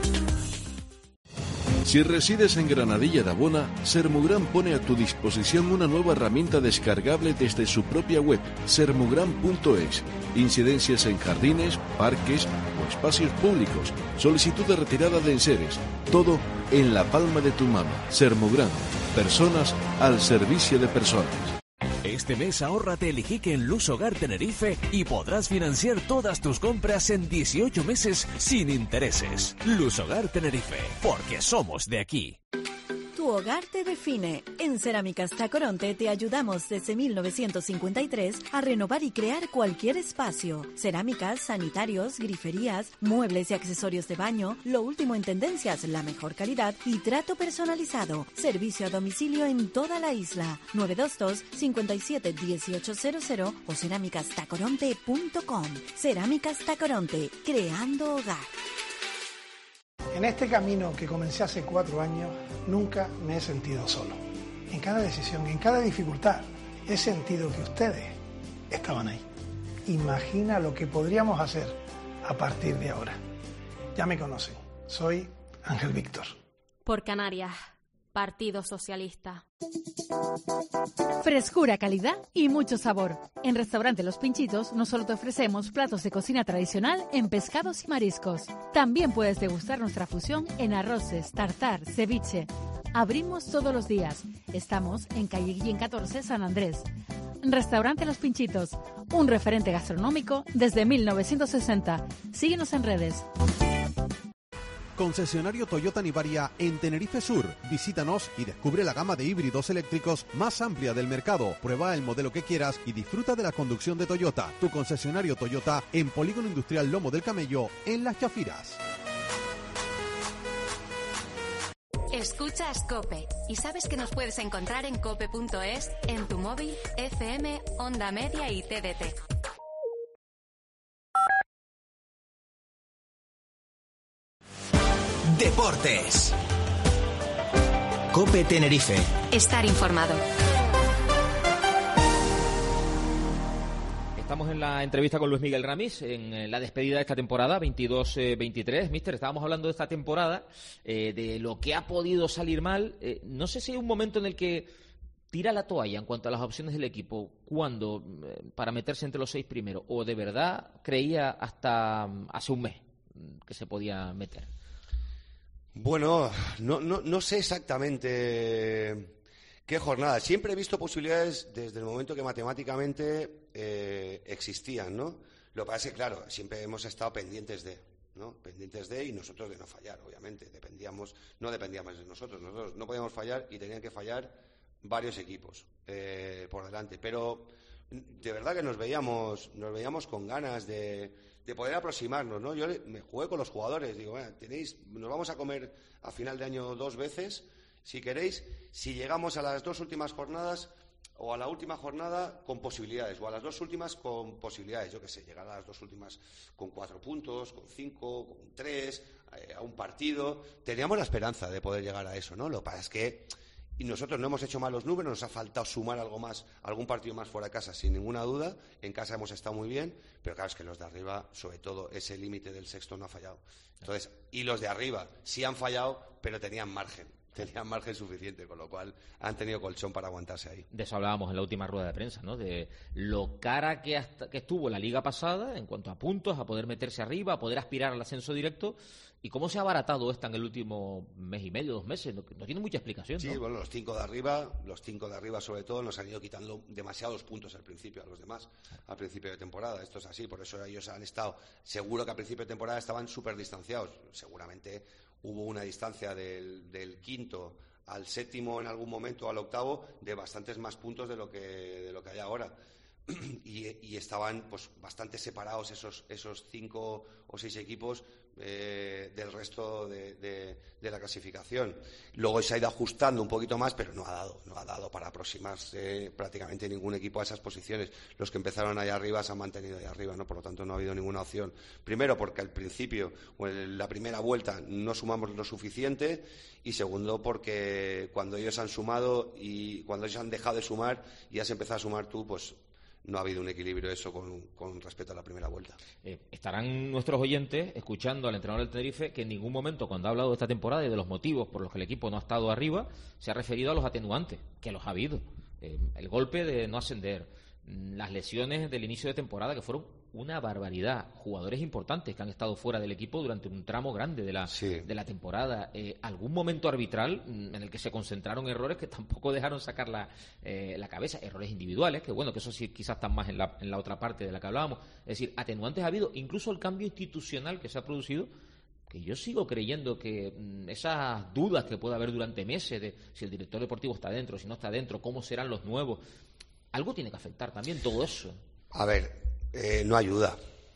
Si resides en Granadilla de Abona, Sermugran pone a tu disposición una nueva herramienta descargable desde su propia web, sermugran punto es. Incidencias en jardines, parques o espacios públicos, solicitud de retirada de enseres, todo en la palma de tu mano. Sermugran, personas al servicio de personas. Este mes ahórrate el Ijique en Luz Hogar Tenerife y podrás financiar todas tus compras en dieciocho meses sin intereses. Luz Hogar Tenerife, porque somos de aquí. Tu hogar te define. En Cerámicas Tacoronte te ayudamos desde mil novecientos cincuenta y tres a renovar y crear cualquier espacio. Cerámicas, sanitarios, griferías, muebles y accesorios de baño, lo último en tendencias, la mejor calidad y trato personalizado. Servicio a domicilio en toda la isla. nueve dos dos, cinco siete, uno ocho cero cero o cerámicas tacoronte punto com. Cerámicas Tacoronte, creando hogar. En este camino que comencé hace cuatro años, nunca me he sentido solo. En cada decisión, en cada dificultad, he sentido que ustedes estaban ahí. Imagina lo que podríamos hacer a partir de ahora. Ya me conocen, soy Ángel Víctor. Por Canarias, Partido Socialista. Frescura, calidad y mucho sabor. En Restaurante Los Pinchitos no solo te ofrecemos platos de cocina tradicional en pescados y mariscos. También puedes degustar nuestra fusión en arroces, tartar, ceviche. Abrimos todos los días. Estamos en calle Guillén catorce, San Andrés. Restaurante Los Pinchitos, un referente gastronómico desde mil novecientos sesenta. Síguenos en redes. Concesionario Toyota Nivaria en Tenerife Sur. Visítanos y descubre la gama de híbridos eléctricos más amplia del mercado. Prueba el modelo que quieras y disfruta de la conducción de Toyota. Tu concesionario Toyota en Polígono Industrial Lomo del Camello, en Las Chafiras. Escuchas COPE y sabes que nos puedes encontrar en cope punto es, en tu móvil, F M, Onda Media y T D T. Deportes. COPE Tenerife. Estar informado. Estamos en la entrevista con Luis Miguel Ramis, en la despedida de esta temporada veintidós veintitrés. Mister, estábamos hablando de esta temporada, eh, de lo que ha podido salir mal. Eh, no sé si hay un momento en el que tira la toalla en cuanto a las opciones del equipo, cuando eh, para meterse entre los seis primeros, o de verdad creía hasta um, hace un mes que se podía meter. Bueno, no, no, no sé exactamente qué jornada. Siempre he visto posibilidades desde el momento que matemáticamente eh, existían, ¿no? Lo que pasa es que, claro, siempre hemos estado pendientes de, ¿no? Pendientes de y nosotros de no fallar, obviamente. Dependíamos, no dependíamos de nosotros. Nosotros no podíamos fallar y tenían que fallar varios equipos eh, por delante. Pero de verdad que nos veíamos, nos veíamos con ganas de... de poder aproximarnos, ¿no? Yo me jugué con los jugadores, digo, bueno, tenéis, nos vamos a comer a final de año dos veces, si queréis, si llegamos a las dos últimas jornadas o a la última jornada con posibilidades, o a las dos últimas con posibilidades, yo qué sé, llegar a las dos últimas con cuatro puntos, con cinco, con tres, eh, a un partido, teníamos la esperanza de poder llegar a eso, ¿no? Lo que pasa es que y nosotros no hemos hecho malos números, nos ha faltado sumar algo más, algún partido más fuera de casa, sin ninguna duda. En casa hemos estado muy bien, pero claro, es que los de arriba, sobre todo ese límite del sexto no ha fallado. Entonces, y los de arriba sí han fallado, pero tenían margen. tenían margen suficiente, con lo cual han tenido colchón para aguantarse ahí. De eso hablábamos en la última rueda de prensa, ¿no? De lo cara que, hasta, que estuvo la liga pasada en cuanto a puntos, a poder meterse arriba, a poder aspirar al ascenso directo, y cómo se ha abaratado esta en el último mes y medio, dos meses. No, no tiene mucha explicación, ¿no? Sí, bueno, los cinco de arriba, los cinco de arriba sobre todo, nos han ido quitando demasiados puntos al principio a los demás, al principio de temporada. Esto es así, por eso ellos han estado, seguro que al principio de temporada estaban súper distanciados. Seguramente hubo una distancia del, del quinto al séptimo en algún momento, al octavo, de bastantes más puntos de lo que, de lo que hay ahora. Y, y estaban pues bastante separados esos, esos cinco o seis equipos eh, del resto de, de, de la clasificación. Luego se ha ido ajustando un poquito más, pero no ha dado, no ha dado para aproximarse prácticamente ningún equipo a esas posiciones. Los que empezaron allá arriba se han mantenido allá arriba, ¿no? Por lo tanto no ha habido ninguna opción. Primero porque al principio o en la primera vuelta no sumamos lo suficiente, y segundo porque cuando ellos han sumado y cuando ellos han dejado de sumar y has empezado a sumar tú, pues no ha habido un equilibrio eso con, con respecto a la primera vuelta. Eh, estarán nuestros oyentes escuchando al entrenador del Tenerife que en ningún momento, cuando ha hablado de esta temporada y de los motivos por los que el equipo no ha estado arriba, se ha referido a los atenuantes, que los ha habido. Eh, el golpe de no ascender, las lesiones del inicio de temporada, que fueron una barbaridad, jugadores importantes que han estado fuera del equipo durante un tramo grande de la, sí. de la temporada, eh, algún momento arbitral en el que se concentraron errores que tampoco dejaron sacar la, eh, la cabeza, errores individuales, que bueno, que eso sí quizás están más en la, en la otra parte de la que hablábamos. Es decir, atenuantes ha habido, incluso el cambio institucional que se ha producido, que yo sigo creyendo que mmm, esas dudas que puede haber durante meses de si el director deportivo está dentro, si no está dentro, cómo serán los nuevos, algo tiene que afectar también todo eso. A ver, eh, no ayuda.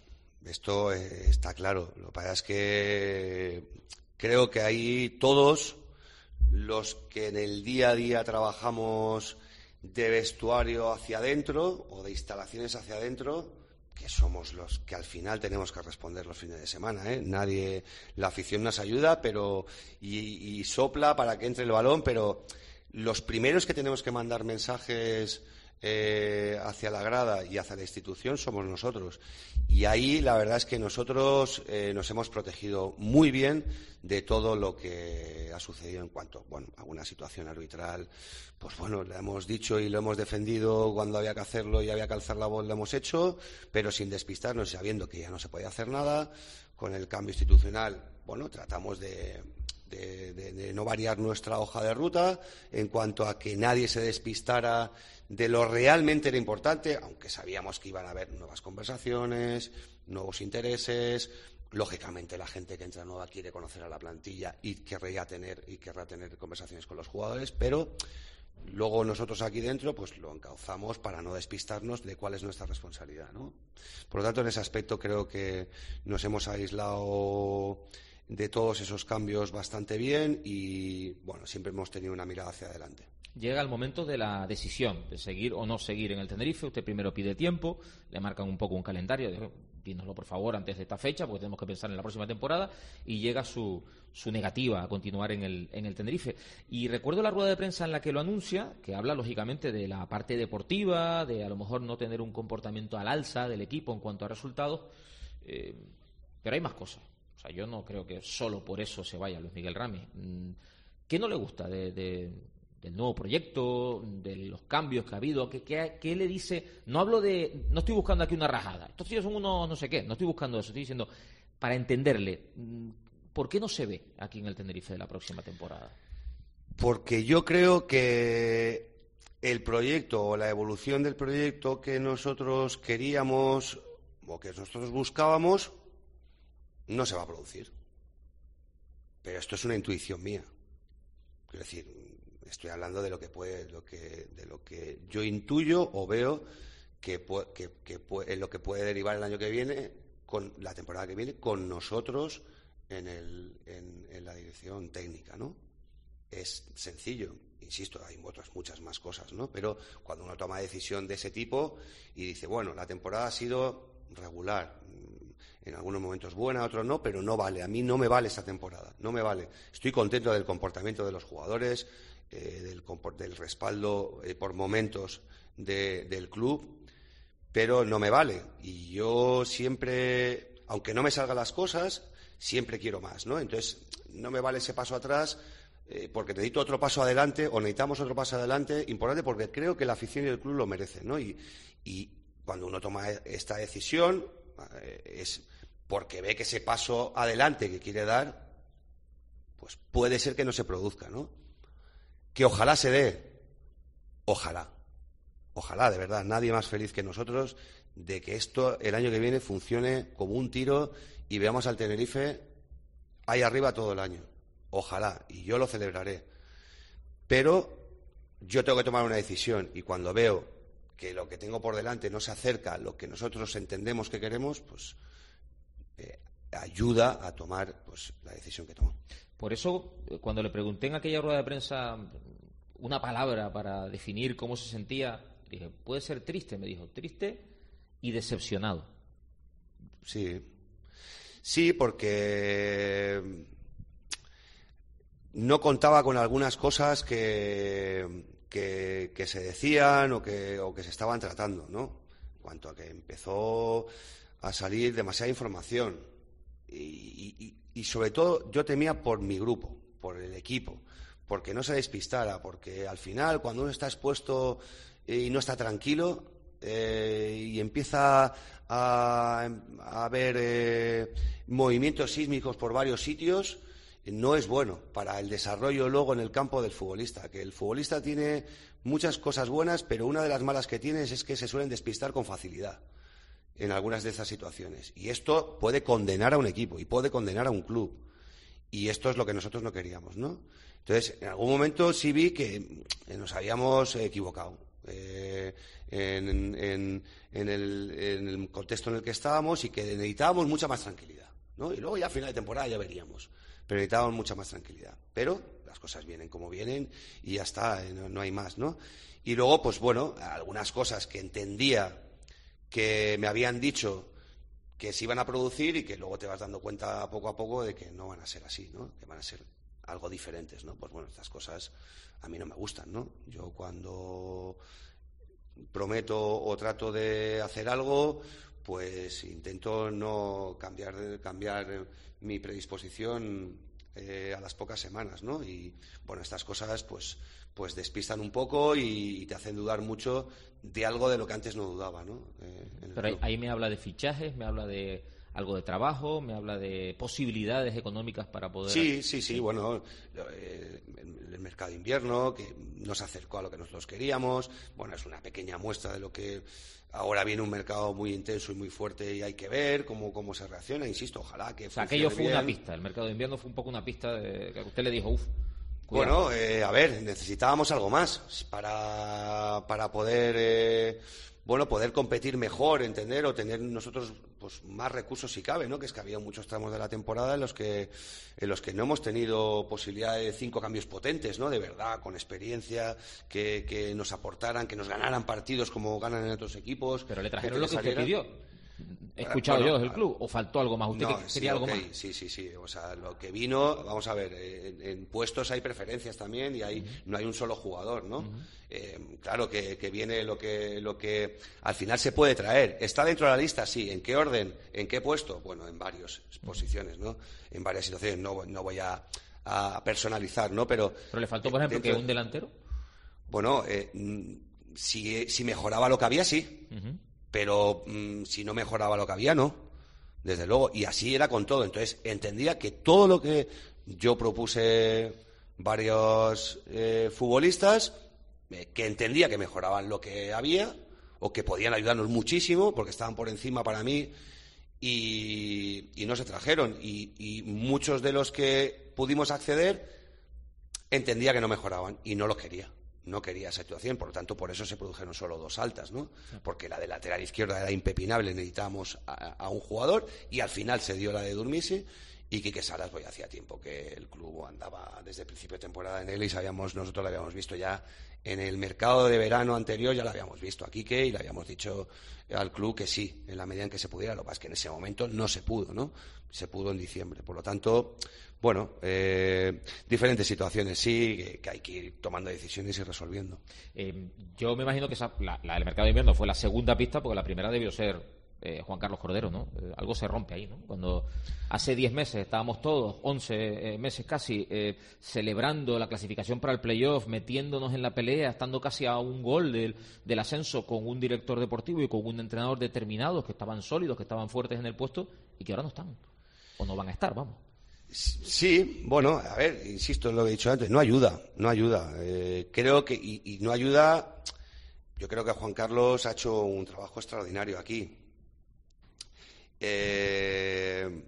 Esto eh, está claro. Lo que pasa es que creo que ahí todos los que en el día a día trabajamos de vestuario hacia adentro o de instalaciones hacia adentro, que somos los que al final tenemos que responder los fines de semana, ¿eh? Nadie, la afición nos ayuda, pero y, y sopla para que entre el balón, pero los primeros que tenemos que mandar mensajes Eh, hacia la grada y hacia la institución somos nosotros, y ahí la verdad es que nosotros eh, nos hemos protegido muy bien de todo lo que ha sucedido en cuanto, bueno, a una situación arbitral. Pues bueno, le hemos dicho y lo hemos defendido cuando había que hacerlo y había que alzar la voz, lo hemos hecho, pero sin despistarnos, sabiendo que ya no se podía hacer nada. Con el cambio institucional, bueno, tratamos de De, de, de no variar nuestra hoja de ruta en cuanto a que nadie se despistara de lo realmente era importante, aunque sabíamos que iban a haber nuevas conversaciones, nuevos intereses. Lógicamente la gente que entra nueva quiere conocer a la plantilla y querrá tener, y querrá tener conversaciones con los jugadores, pero luego nosotros aquí dentro pues lo encauzamos para no despistarnos de cuál es nuestra responsabilidad, ¿no? Por lo tanto, en ese aspecto creo que nos hemos aislado de todos esos cambios bastante bien y, bueno, siempre hemos tenido una mirada hacia adelante. Llega el momento de la decisión, de seguir o no seguir en el Tenerife. Usted primero pide tiempo, le marcan un poco un calendario, dínoslo por favor antes de esta fecha, porque tenemos que pensar en la próxima temporada, y llega su, su negativa a continuar en el, en el Tenerife. Y recuerdo la rueda de prensa en la que lo anuncia, que habla lógicamente de la parte deportiva, de a lo mejor no tener un comportamiento al alza del equipo en cuanto a resultados, eh, pero hay más cosas. O sea, yo no creo que solo por eso se vaya Luis Miguel Ramis. ¿Qué no le gusta de, de, del nuevo proyecto, de los cambios que ha habido? ¿Qué, qué, qué le dice? No hablo de... No estoy buscando aquí una rajada. Estos tíos son unos no sé qué. No estoy buscando eso. Estoy diciendo, para entenderle, ¿por qué no se ve aquí en el Tenerife de la próxima temporada? Porque yo creo que el proyecto o la evolución del proyecto que nosotros queríamos o que nosotros buscábamos no se va a producir. Pero esto es una intuición mía. Quiero decir, estoy hablando de lo que puede, lo que, de lo que yo intuyo o veo que, puede, que, que puede, en lo que puede derivar el año que viene, con la temporada que viene, con nosotros en, el, en, en la dirección técnica, ¿no? Es sencillo, insisto, hay otras muchas más cosas, ¿no? Pero cuando uno toma decisión de ese tipo y dice, bueno, la temporada ha sido regular, en algunos momentos buena, otros no, pero no vale. A mí no me vale esta temporada, no me vale. Estoy contento del comportamiento de los jugadores, eh, del, del respaldo eh, por momentos de, del club, pero no me vale. Y yo siempre, aunque no me salgan las cosas, siempre quiero más, ¿no? Entonces, no me vale ese paso atrás eh, porque necesito otro paso adelante, o necesitamos otro paso adelante, importante, porque creo que la afición y el club lo merecen, ¿no? Y, y cuando uno toma esta decisión, eh, es porque ve que ese paso adelante que quiere dar, pues puede ser que no se produzca, ¿no? Que ojalá se dé, ojalá, ojalá, de verdad, nadie más feliz que nosotros de que esto el año que viene funcione como un tiro y veamos al Tenerife ahí arriba todo el año. Ojalá, y yo lo celebraré. Pero yo tengo que tomar una decisión, y cuando veo que lo que tengo por delante no se acerca a lo que nosotros entendemos que queremos, pues eh, ayuda a tomar pues la decisión que tomo. Por eso, cuando le pregunté en aquella rueda de prensa una palabra para definir cómo se sentía, dije, puede ser triste, me dijo, triste y decepcionado. Sí, sí, porque no contaba con algunas cosas que, que, que se decían o que, o que se estaban tratando, ¿no? En cuanto a que empezó a salir demasiada información y, y, y sobre todo yo temía por mi grupo, por el equipo, porque no se despistara, porque al final cuando uno está expuesto y no está tranquilo eh, y empieza a, a haber eh, movimientos sísmicos por varios sitios, no es bueno para el desarrollo luego en el campo del futbolista, que el futbolista tiene muchas cosas buenas, pero una de las malas que tiene es que se suelen despistar con facilidad en algunas de estas situaciones. Y esto puede condenar a un equipo y puede condenar a un club. Y esto es lo que nosotros no queríamos, ¿no? Entonces, en algún momento sí vi que nos habíamos equivocado eh, en, en, en, el, en el contexto en el que estábamos y que necesitábamos mucha más tranquilidad, ¿no? Y luego ya a final de temporada ya veríamos. Pero necesitábamos mucha más tranquilidad. Pero las cosas vienen como vienen y ya está, no, no hay más, ¿no? Y luego, pues bueno, algunas cosas que entendía que me habían dicho que se iban a producir y que luego te vas dando cuenta poco a poco de que no van a ser así, ¿no? Que van a ser algo diferentes, ¿no? Pues bueno, estas cosas a mí no me gustan, ¿no? Yo cuando prometo o trato de hacer algo, pues intento no cambiar, cambiar mi predisposición eh, a las pocas semanas, ¿no? Y bueno, estas cosas pues, pues despistan un poco y, y te hacen dudar mucho de algo de lo que antes no dudaba, ¿no? Eh, Pero ahí, ahí me habla de fichajes, me habla de algo de trabajo, me habla de posibilidades económicas para poder... Sí, sí, sí, bueno, eh, el mercado de invierno, que nos acercó a lo que nosotros queríamos, bueno, es una pequeña muestra de lo que ahora viene un mercado muy intenso y muy fuerte y hay que ver cómo, cómo se reacciona, insisto, ojalá que... O sea, aquello fue bien. Una pista, el mercado de invierno fue un poco una pista de que usted le dijo, uff. Bueno, eh, a ver, necesitábamos algo más para, para poder... Eh, bueno, poder competir mejor, entender, o tener nosotros pues más recursos si cabe, ¿no? Que es que había muchos tramos de la temporada en los que en los que no hemos tenido posibilidad de cinco cambios potentes, ¿no? De verdad, con experiencia, que, que nos aportaran, que nos ganaran partidos como ganan en otros equipos. Pero le trajeron lo que usted pidió. He escuchado bueno, yo desde el club, ¿o faltó algo más? ¿Usted no, quería sí, algo okay, más? Sí, sí, sí. O sea, lo que vino, vamos a ver, en, en puestos hay preferencias también y hay, uh-huh. no hay un solo jugador, ¿no? Uh-huh. Eh, claro que, que viene lo que, lo que al final se puede traer. ¿Está dentro de la lista? Sí. ¿En qué orden? ¿En qué puesto? Bueno, en varias posiciones, ¿no? En varias situaciones. No, no voy a, a personalizar, ¿no? Pero, ¿Pero le faltó, por ejemplo, dentro... que un delantero? Bueno, eh, si, si mejoraba lo que había, sí. Uh-huh. Pero mmm, si no mejoraba lo que había, no. Desde luego. Y así era con todo. Entonces, entendía que todo lo que yo propuse varios eh, futbolistas, eh, que entendía que mejoraban lo que había, o que podían ayudarnos muchísimo, porque estaban por encima para mí, y, y no se trajeron. Y, y muchos de los que pudimos acceder, entendía que no mejoraban, y no los quería. No quería esa situación, por lo tanto, por eso se produjeron solo dos altas, ¿no? Porque la de lateral izquierda era impepinable, necesitábamos a, a un jugador, y al final se dio la de Durmisi, y Quique Salas, pues hacía tiempo que el club andaba desde el principio de temporada en él, y sabíamos, nosotros lo habíamos visto ya en el mercado de verano anterior, ya lo habíamos visto a Quique, y le habíamos dicho al club que sí, en la medida en que se pudiera. Lo que pasa es que en ese momento no se pudo, ¿no? Se pudo en diciembre, por lo tanto... Bueno, eh, diferentes situaciones, sí, que, que hay que ir tomando decisiones y resolviendo. Eh, yo me imagino que esa, la, la del mercado de invierno fue la segunda pista, porque la primera debió ser eh, Juan Carlos Cordero, ¿no? Eh, algo se rompe ahí, ¿no? Cuando hace diez meses estábamos todos, once eh, meses casi, eh, celebrando la clasificación para el playoff, metiéndonos en la pelea, estando casi a un gol del, del ascenso con un director deportivo y con un entrenador determinados que estaban sólidos, que estaban fuertes en el puesto y que ahora no están, o no van a estar, vamos. Sí, bueno, a ver, insisto en lo que he dicho antes, no ayuda, no ayuda. Eh, creo que, y, y no ayuda, yo creo que Juan Carlos ha hecho un trabajo extraordinario aquí. Eh,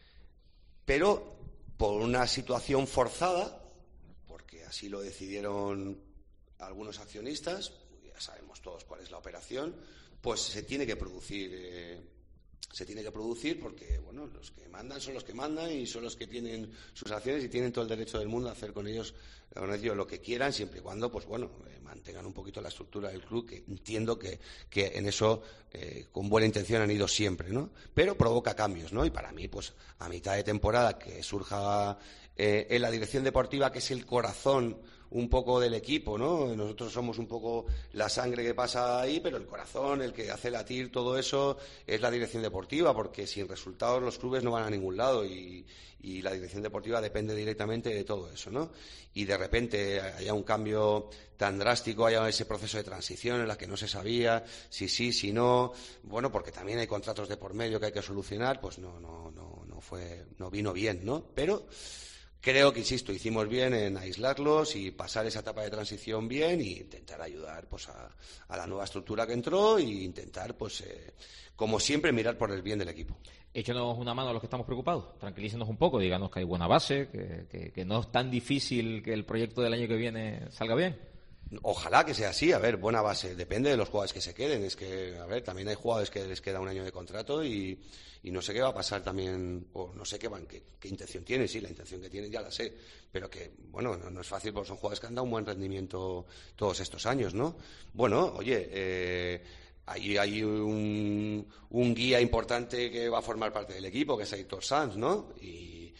pero por una situación forzada, porque así lo decidieron algunos accionistas, ya sabemos todos cuál es la operación, pues se tiene que producir... Eh, se tiene que producir porque, bueno, los que mandan son los que mandan y son los que tienen sus acciones y tienen todo el derecho del mundo a hacer con ellos, con ellos lo que quieran, siempre y cuando, pues bueno, eh, mantengan un poquito la estructura del club, que entiendo que, que en eso, eh, con buena intención han ido siempre, ¿no? Pero provoca cambios, ¿no? Y para mí, pues, a mitad de temporada que surja eh, en la dirección deportiva, que es el corazón un poco del equipo, ¿no? Nosotros somos un poco la sangre que pasa ahí, pero el corazón, el que hace latir todo eso, es la dirección deportiva, porque sin resultados los clubes no van a ningún lado y, y la dirección deportiva depende directamente de todo eso, ¿no? Y de repente haya un cambio tan drástico, haya ese proceso de transición en la que no se sabía si sí, si no, bueno, porque también hay contratos de por medio que hay que solucionar, pues no, no, no, no fue, no vino bien, ¿no? Pero creo que, insisto, hicimos bien en aislarlos y pasar esa etapa de transición bien e intentar ayudar, pues, a, a la nueva estructura que entró e intentar, pues, eh, como siempre, mirar por el bien del equipo. Échenos una mano a los que estamos preocupados, tranquilícenos un poco, díganos que hay buena base, que, que, que no es tan difícil que el proyecto del año que viene salga bien. Ojalá que sea así, a ver, buena base, depende de los jugadores que se queden, es que, a ver, también hay jugadores que les queda un año de contrato y, y no sé qué va a pasar también, o no sé qué van, qué, qué intención tienen, sí, la intención que tienen ya la sé, pero que, bueno, no, no es fácil porque son jugadores que han dado un buen rendimiento todos estos años, ¿no? Bueno, oye, eh, hay, hay un, un guía importante que va a formar parte del equipo, que es Aitor Sanz, ¿no? Y,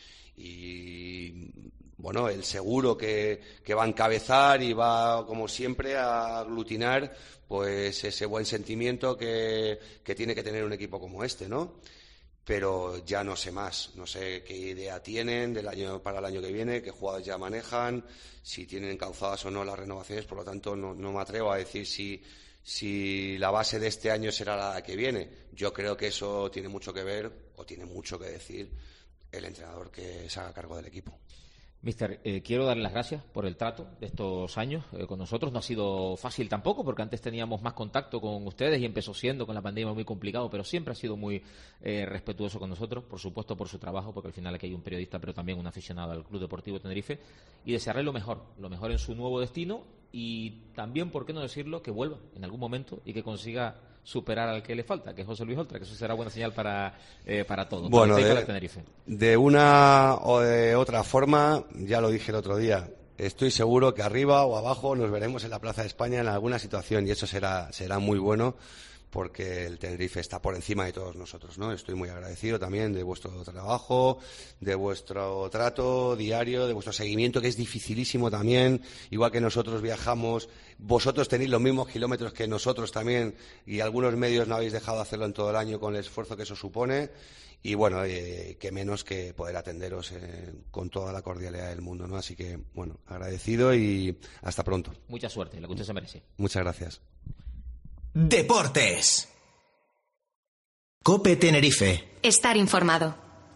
y bueno, el seguro que, que va a encabezar y va, como siempre, a aglutinar pues ese buen sentimiento que, que tiene que tener un equipo como este, ¿no? Pero ya no sé más, no sé qué idea tienen del año para el año que viene, qué jugadores ya manejan, si tienen causadas o no las renovaciones, por lo tanto no, no me atrevo a decir si, si la base de este año será la que viene. Yo creo que eso tiene mucho que ver, o tiene mucho que decir, el entrenador que se haga cargo del equipo. Mister, eh, quiero darle las gracias por el trato de estos años eh, con nosotros. No ha sido fácil tampoco, porque antes teníamos más contacto con ustedes y empezó siendo con la pandemia muy complicado, pero siempre ha sido muy eh, respetuoso con nosotros, por supuesto por su trabajo, porque al final aquí hay un periodista, pero también un aficionado al Club Deportivo Tenerife, y desearle lo mejor, lo mejor en su nuevo destino y también, por qué no decirlo, que vuelva en algún momento y que consiga superar al que le falta, que es José Luis Oltra, que eso será buena señal para, eh, para todos. Bueno, para de, para Tenerife. de una o de otra forma, ya lo dije el otro día, estoy seguro que arriba o abajo nos veremos en la Plaza de España en alguna situación y eso será, será muy bueno, porque el Tenerife está por encima de todos nosotros, ¿no? Estoy muy agradecido también de vuestro trabajo, de vuestro trato diario, de vuestro seguimiento, que es dificilísimo también, igual que nosotros viajamos, vosotros tenéis los mismos kilómetros que nosotros también, y algunos medios no habéis dejado de hacerlo en todo el año con el esfuerzo que eso supone, y bueno, eh, que menos que poder atenderos eh, con toda la cordialidad del mundo, ¿no? Así que, bueno, agradecido y hasta pronto. Mucha suerte, lo que usted se merece. Muchas gracias. Deportes. COPE Tenerife. Estar informado.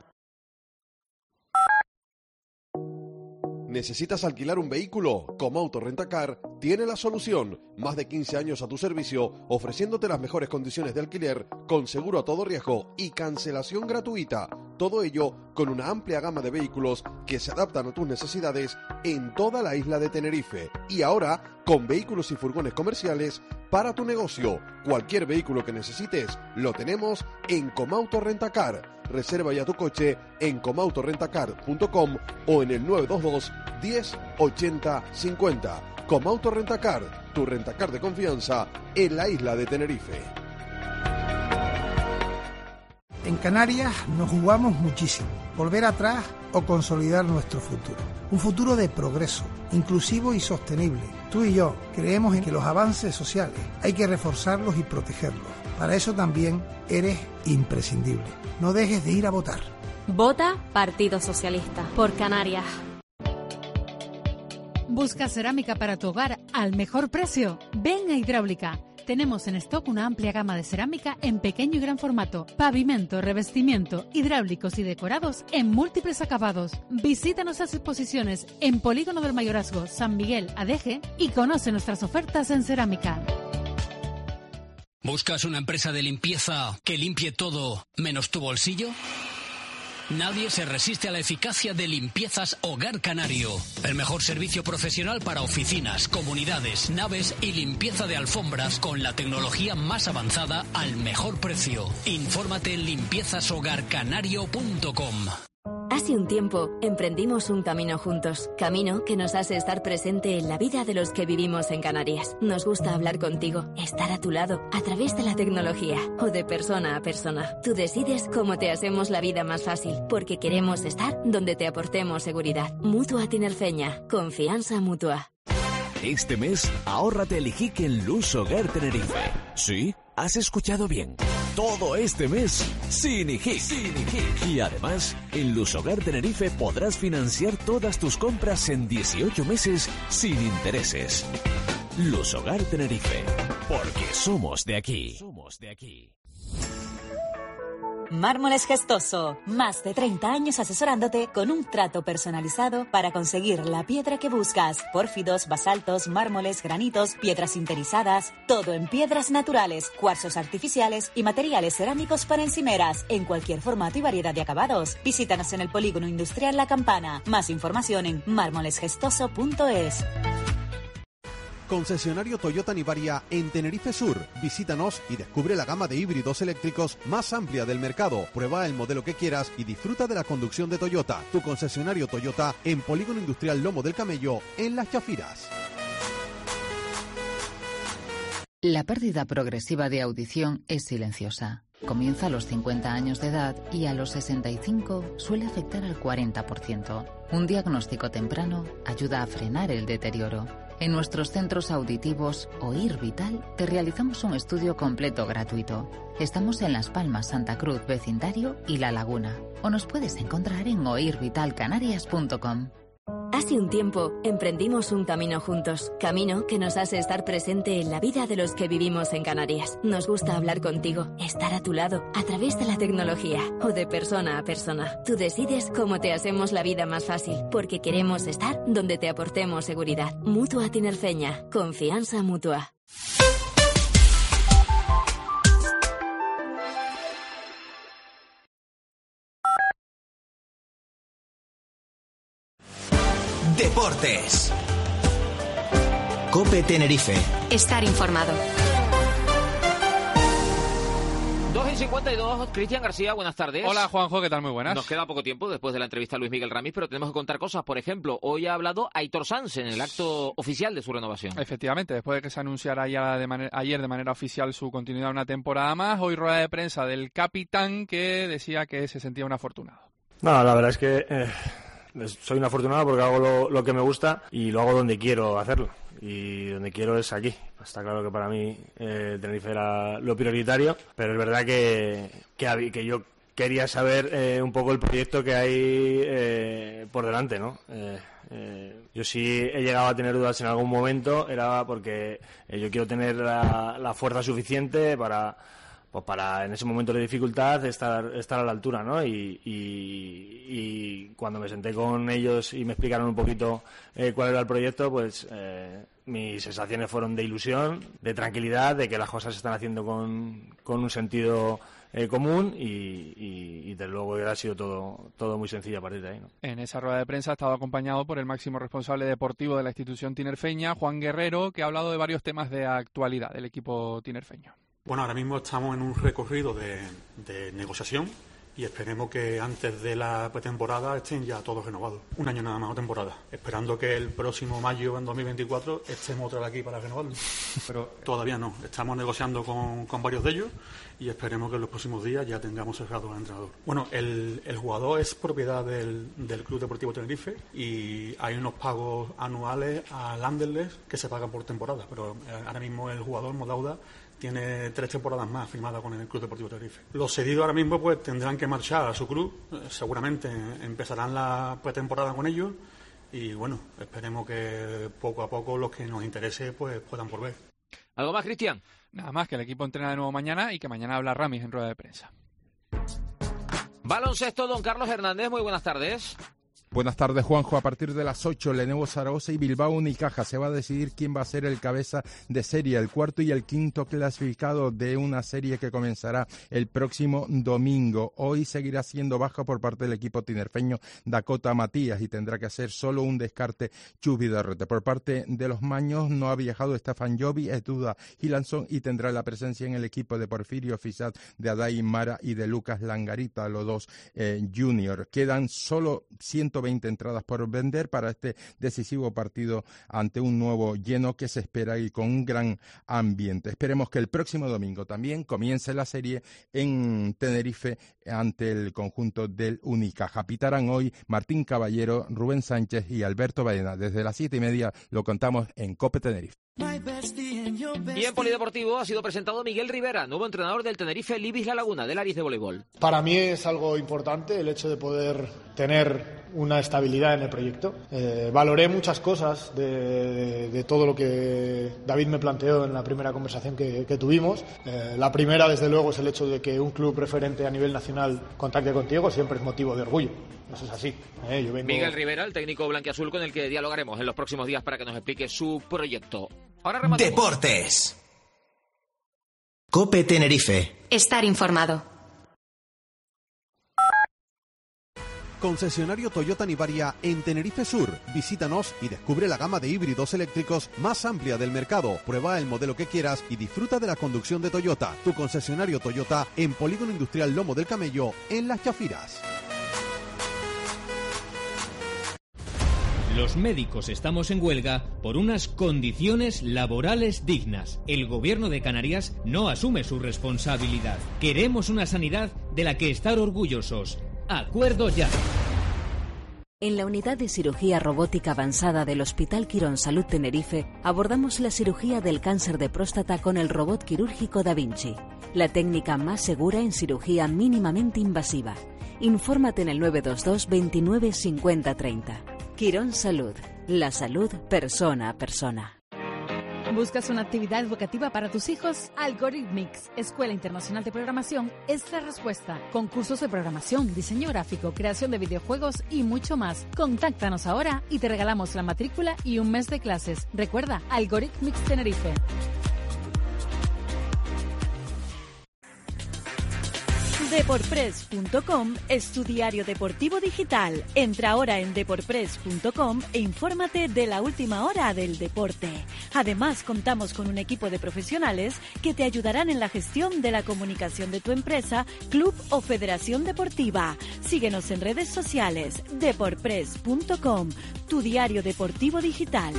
¿Necesitas alquilar un vehículo? Comauto Rentacar tiene la solución. Más de quince años a tu servicio, ofreciéndote las mejores condiciones de alquiler, con seguro a todo riesgo y cancelación gratuita. Todo ello con una amplia gama de vehículos que se adaptan a tus necesidades en toda la isla de Tenerife. Y ahora, con vehículos y furgones comerciales para tu negocio. Cualquier vehículo que necesites, lo tenemos en Comauto Rentacar. Reserva ya tu coche en comauto rentacar punto com o en el nueve dos dos, diez, ochenta, cincuenta. Comauto Rentacar, tu rentacar de confianza en la isla de Tenerife. En Canarias nos jugamos muchísimo. Volver atrás o consolidar nuestro futuro. Un futuro de progreso, inclusivo y sostenible. Tú y yo creemos en que los avances sociales hay que reforzarlos y protegerlos. Para eso también eres imprescindible. No dejes de ir a votar. Vota Partido Socialista por Canarias. ¿Busca cerámica para tu hogar al mejor precio? Ven a Hidráulica. Tenemos en stock una amplia gama de cerámica en pequeño y gran formato, pavimento, revestimiento, hidráulicos y decorados en múltiples acabados. Visita nuestras exposiciones en Polígono del Mayorazgo, San Miguel, Adeje y conoce nuestras ofertas en cerámica. ¿Buscas una empresa de limpieza que limpie todo menos tu bolsillo? Nadie se resiste a la eficacia de Limpiezas Hogar Canario. El mejor servicio profesional para oficinas, comunidades, naves y limpieza de alfombras con la tecnología más avanzada al mejor precio. Infórmate en limpiezas hogar canario punto com. Hace un tiempo emprendimos un camino juntos, camino que nos hace estar presente en la vida de los que vivimos en Canarias. Nos gusta hablar contigo, estar a tu lado, a través de la tecnología o de persona a persona. Tú decides cómo te hacemos la vida más fácil, porque queremos estar donde te aportemos seguridad. Mutua Tinerfeña, confianza mutua. Este mes, ahórrate el IJIC en Luz Hogar Tenerife. ¿Sí? ¿Has escuchado bien? Todo este mes, sin IJIC. Sin IJIC. Y además, en Luz Hogar Tenerife podrás financiar todas tus compras en dieciocho meses sin intereses. Luz Hogar Tenerife, porque somos de aquí. Somos de aquí. Mármoles Gestoso, más de treinta años asesorándote con un trato personalizado para conseguir la piedra que buscas. Pórfidos, basaltos, mármoles, granitos, piedras sinterizadas, todo en piedras naturales, cuarzos artificiales y materiales cerámicos para encimeras, en cualquier formato y variedad de acabados. Visítanos en el Polígono Industrial La Campana. Más información en mármoles gestoso punto es. Concesionario Toyota Nivaria en Tenerife Sur. Visítanos y descubre la gama de híbridos eléctricos más amplia del mercado. Prueba el modelo que quieras y disfruta de la conducción de Toyota. Tu concesionario Toyota en Polígono Industrial Lomo del Camello, en Las Chafiras. La pérdida progresiva de audición es silenciosa. Comienza a los cincuenta años de edad y a los sesenta y cinco suele afectar al cuarenta por ciento. Un diagnóstico temprano ayuda a frenar el deterioro. En nuestros centros auditivos Oír Vital te realizamos un estudio completo gratuito. Estamos en Las Palmas, Santa Cruz, Vecindario y La Laguna. O nos puedes encontrar en oír vital canarias punto com. Hace un tiempo emprendimos un camino juntos, camino que nos hace estar presente en la vida de los que vivimos en Canarias. Nos gusta hablar contigo, estar a tu lado, a través de la tecnología o de persona a persona. Tú decides cómo te hacemos la vida más fácil, porque queremos estar donde te aportemos seguridad. Mutua Tinerfeña, confianza mutua. Deportes. COPE Tenerife. Estar informado. dos y cincuenta y dos, Cristian García, buenas tardes. Hola Juanjo, ¿qué tal? Muy buenas. Nos queda poco tiempo después de la entrevista a Luis Miguel Ramis, pero tenemos que contar cosas. Por ejemplo, hoy ha hablado Aitor Sanz en el acto oficial de su renovación. Efectivamente, después de que se anunciara ya de manera, ayer de manera oficial su continuidad una temporada más, hoy rueda de prensa del capitán que decía que se sentía un afortunado. No, la verdad es que... Eh... soy un afortunado porque hago lo, lo que me gusta y lo hago donde quiero hacerlo. Y donde quiero es aquí. Está claro que para mí eh, Tenerife era lo prioritario, pero es verdad que, que, que yo quería saber eh, un poco el proyecto que hay eh, por delante, ¿no? Eh, eh, yo sí he llegado a tener dudas en algún momento, era porque eh, yo quiero tener la, la fuerza suficiente para... pues para en ese momento de dificultad estar estar a la altura, ¿no? Y, y, y cuando me senté con ellos y me explicaron un poquito eh, cuál era el proyecto, pues eh, mis sensaciones fueron de ilusión, de tranquilidad, de que las cosas se están haciendo con, con un sentido eh, común y, y, y desde luego ha sido todo todo muy sencillo a partir de ahí, ¿no? En esa rueda de prensa ha estado acompañado por el máximo responsable deportivo de la institución tinerfeña, Juan Guerrero, que ha hablado de varios temas de actualidad del equipo tinerfeño. Bueno, ahora mismo estamos en un recorrido de, de negociación y esperemos que antes de la pretemporada estén ya todos renovados. Un año nada más, una temporada. Esperando que el próximo mayo, en dos mil veinticuatro, estemos otra vez aquí para renovarlo. Pero todavía no. Estamos negociando con, con varios de ellos y esperemos que en los próximos días ya tengamos cerrado al entrenador. Bueno, el, el jugador es propiedad del, del Club Deportivo Tenerife y hay unos pagos anuales al Anderlecht que se pagan por temporada, pero ahora mismo el jugador, Modauda, tiene tres temporadas más firmadas con el Club Deportivo Tenerife. Los cedidos ahora mismo pues tendrán que marchar a su club, seguramente empezarán la pretemporada con ellos y bueno, esperemos que poco a poco los que nos interese pues puedan volver. ¿Algo más, Cristian? Nada más, que el equipo entrena de nuevo mañana y que mañana habla Ramis en rueda de prensa. Baloncesto, don Carlos Hernández, muy buenas tardes. Buenas tardes, Juanjo. A partir de las ocho, Lenovo Zaragoza y Bilbao Unicaja. Se va a decidir quién va a ser el cabeza de serie, el cuarto y el quinto clasificado de una serie que comenzará el próximo domingo. Hoy seguirá siendo baja por parte del equipo tinerfeño Dakota Matías y tendrá que hacer solo un descarte Chus Vidorrete. Por parte de los maños no ha viajado Stefan Jovi, Etuda Gilanson y tendrá la presencia en el equipo de Porfirio Fisat, de Adai Mara y de Lucas Langarita, los dos eh, junior. Quedan solo ciento veinte entradas por vender para este decisivo partido ante un nuevo lleno que se espera y con un gran ambiente. Esperemos que el próximo domingo también comience la serie en Tenerife ante el conjunto del Unicaja. Pitarán hoy Martín Caballero, Rubén Sánchez y Alberto Baena. Desde las siete y media lo contamos en COPE Tenerife. Y en Polideportivo ha sido presentado Miguel Rivera, nuevo entrenador del Tenerife Libis La Laguna, del Aris de voleibol. Para mí es algo importante el hecho de poder tener una estabilidad en el proyecto. Eh, valoré muchas cosas de, de, de todo lo que David me planteó en la primera conversación que, que tuvimos. Eh, la primera, desde luego, es el hecho de que un club referente a nivel nacional contacte contigo, siempre es motivo de orgullo. Eso es así. Eh, yo vengo... Miguel Rivera, el técnico blanquiazul con el que dialogaremos en los próximos días para que nos explique su proyecto. Ahora rematamos. Deportes. COPE Tenerife. Estar informado. Concesionario Toyota Nivaria en Tenerife Sur. Visítanos y descubre la gama de híbridos eléctricos más amplia del mercado. Prueba el modelo que quieras y disfruta de la conducción de Toyota. Tu concesionario Toyota en Polígono Industrial Lomo del Camello, en Las Chafiras. Los médicos estamos en huelga por unas condiciones laborales dignas. El gobierno de Canarias no asume su responsabilidad. Queremos una sanidad de la que estar orgullosos. Acuerdo ya. En la unidad de cirugía robótica avanzada del Hospital Quirón Salud Tenerife abordamos la cirugía del cáncer de próstata con el robot quirúrgico Da Vinci, la técnica más segura en cirugía mínimamente invasiva. Infórmate en el nueve dos dos, veintinueve, cincuenta, treinta. Quirón Salud, la salud persona a persona. ¿Buscas una actividad educativa para tus hijos? Algorithmics, Escuela Internacional de Programación, es la respuesta. Concursos de programación, diseño gráfico, creación de videojuegos y mucho más. Contáctanos ahora y te regalamos la matrícula y un mes de clases. Recuerda, Algorithmics Tenerife. Deporpress punto com es tu diario deportivo digital. Entra ahora en Deporpress punto com e infórmate de la última hora del deporte. Además, contamos con un equipo de profesionales que te ayudarán en la gestión de la comunicación de tu empresa, club o federación deportiva. Síguenos en redes sociales. Deporpress punto com, tu diario deportivo digital.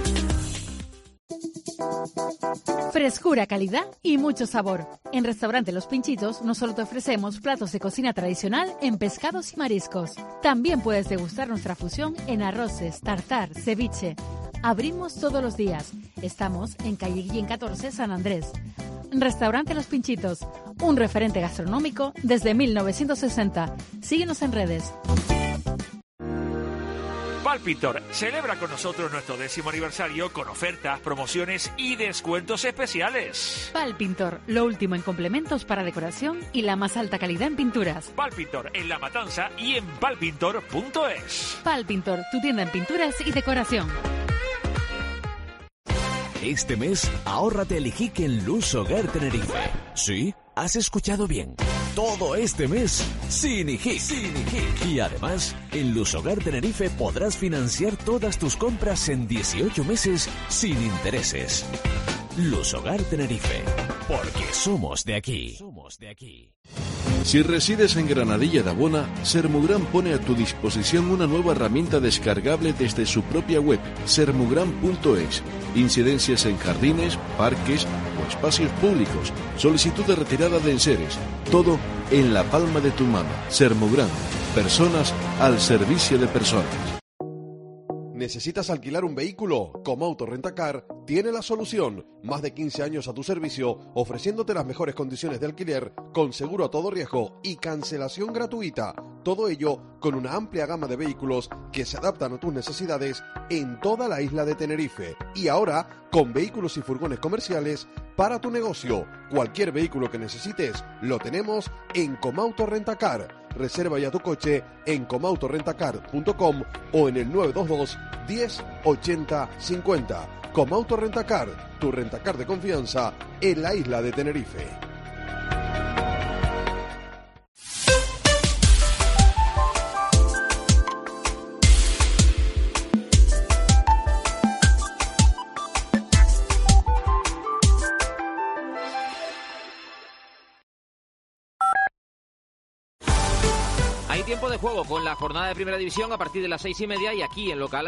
Frescura, calidad y mucho sabor. En Restaurante Los Pinchitos no solo te ofrecemos platos de cocina tradicional en pescados y mariscos. También puedes degustar nuestra fusión en arroces, tartar, ceviche. Abrimos todos los días. Estamos en calle Guillén catorce, San Andrés. Restaurante Los Pinchitos, un referente gastronómico desde mil novecientos sesenta. Síguenos en redes. Palpintor celebra con nosotros nuestro décimo aniversario con ofertas, promociones y descuentos especiales. Palpintor, lo último en complementos para decoración y la más alta calidad en pinturas. Palpintor en La Matanza y en palpintor punto es. Palpintor, tu tienda en pinturas y decoración. Este mes, ahórrate el hijique en Luz Hogar Tenerife. ¿Sí? ¿Has escuchado bien? Todo este mes, sin hijique. Sin hijique. Y además, en Luz Hogar Tenerife podrás financiar todas tus compras en dieciocho meses sin intereses. Luz Hogar Tenerife, porque somos de aquí. Somos de aquí. Si resides en Granadilla de Abona, Sermugran pone a tu disposición una nueva herramienta descargable desde su propia web, sermugran punto es. Incidencias en jardines, parques o espacios públicos, solicitud de retirada de enseres, todo en la palma de tu mano. Sermugran, personas al servicio de personas. ¿Necesitas alquilar un vehículo? Comauto Rentacar tiene la solución. Más de quince años a tu servicio, ofreciéndote las mejores condiciones de alquiler, con seguro a todo riesgo y cancelación gratuita. Todo ello con una amplia gama de vehículos que se adaptan a tus necesidades en toda la isla de Tenerife. Y ahora, con vehículos y furgones comerciales para tu negocio. Cualquier vehículo que necesites, lo tenemos en Comauto Rentacar. Reserva ya tu coche en comauto rentacar punto com o en el nueve dos dos, diez, ochenta, cincuenta. Comauto Rentacar, tu rentacar de confianza en la isla de Tenerife. Hay tiempo de juego con la jornada de Primera División a partir de las seis y media y aquí en local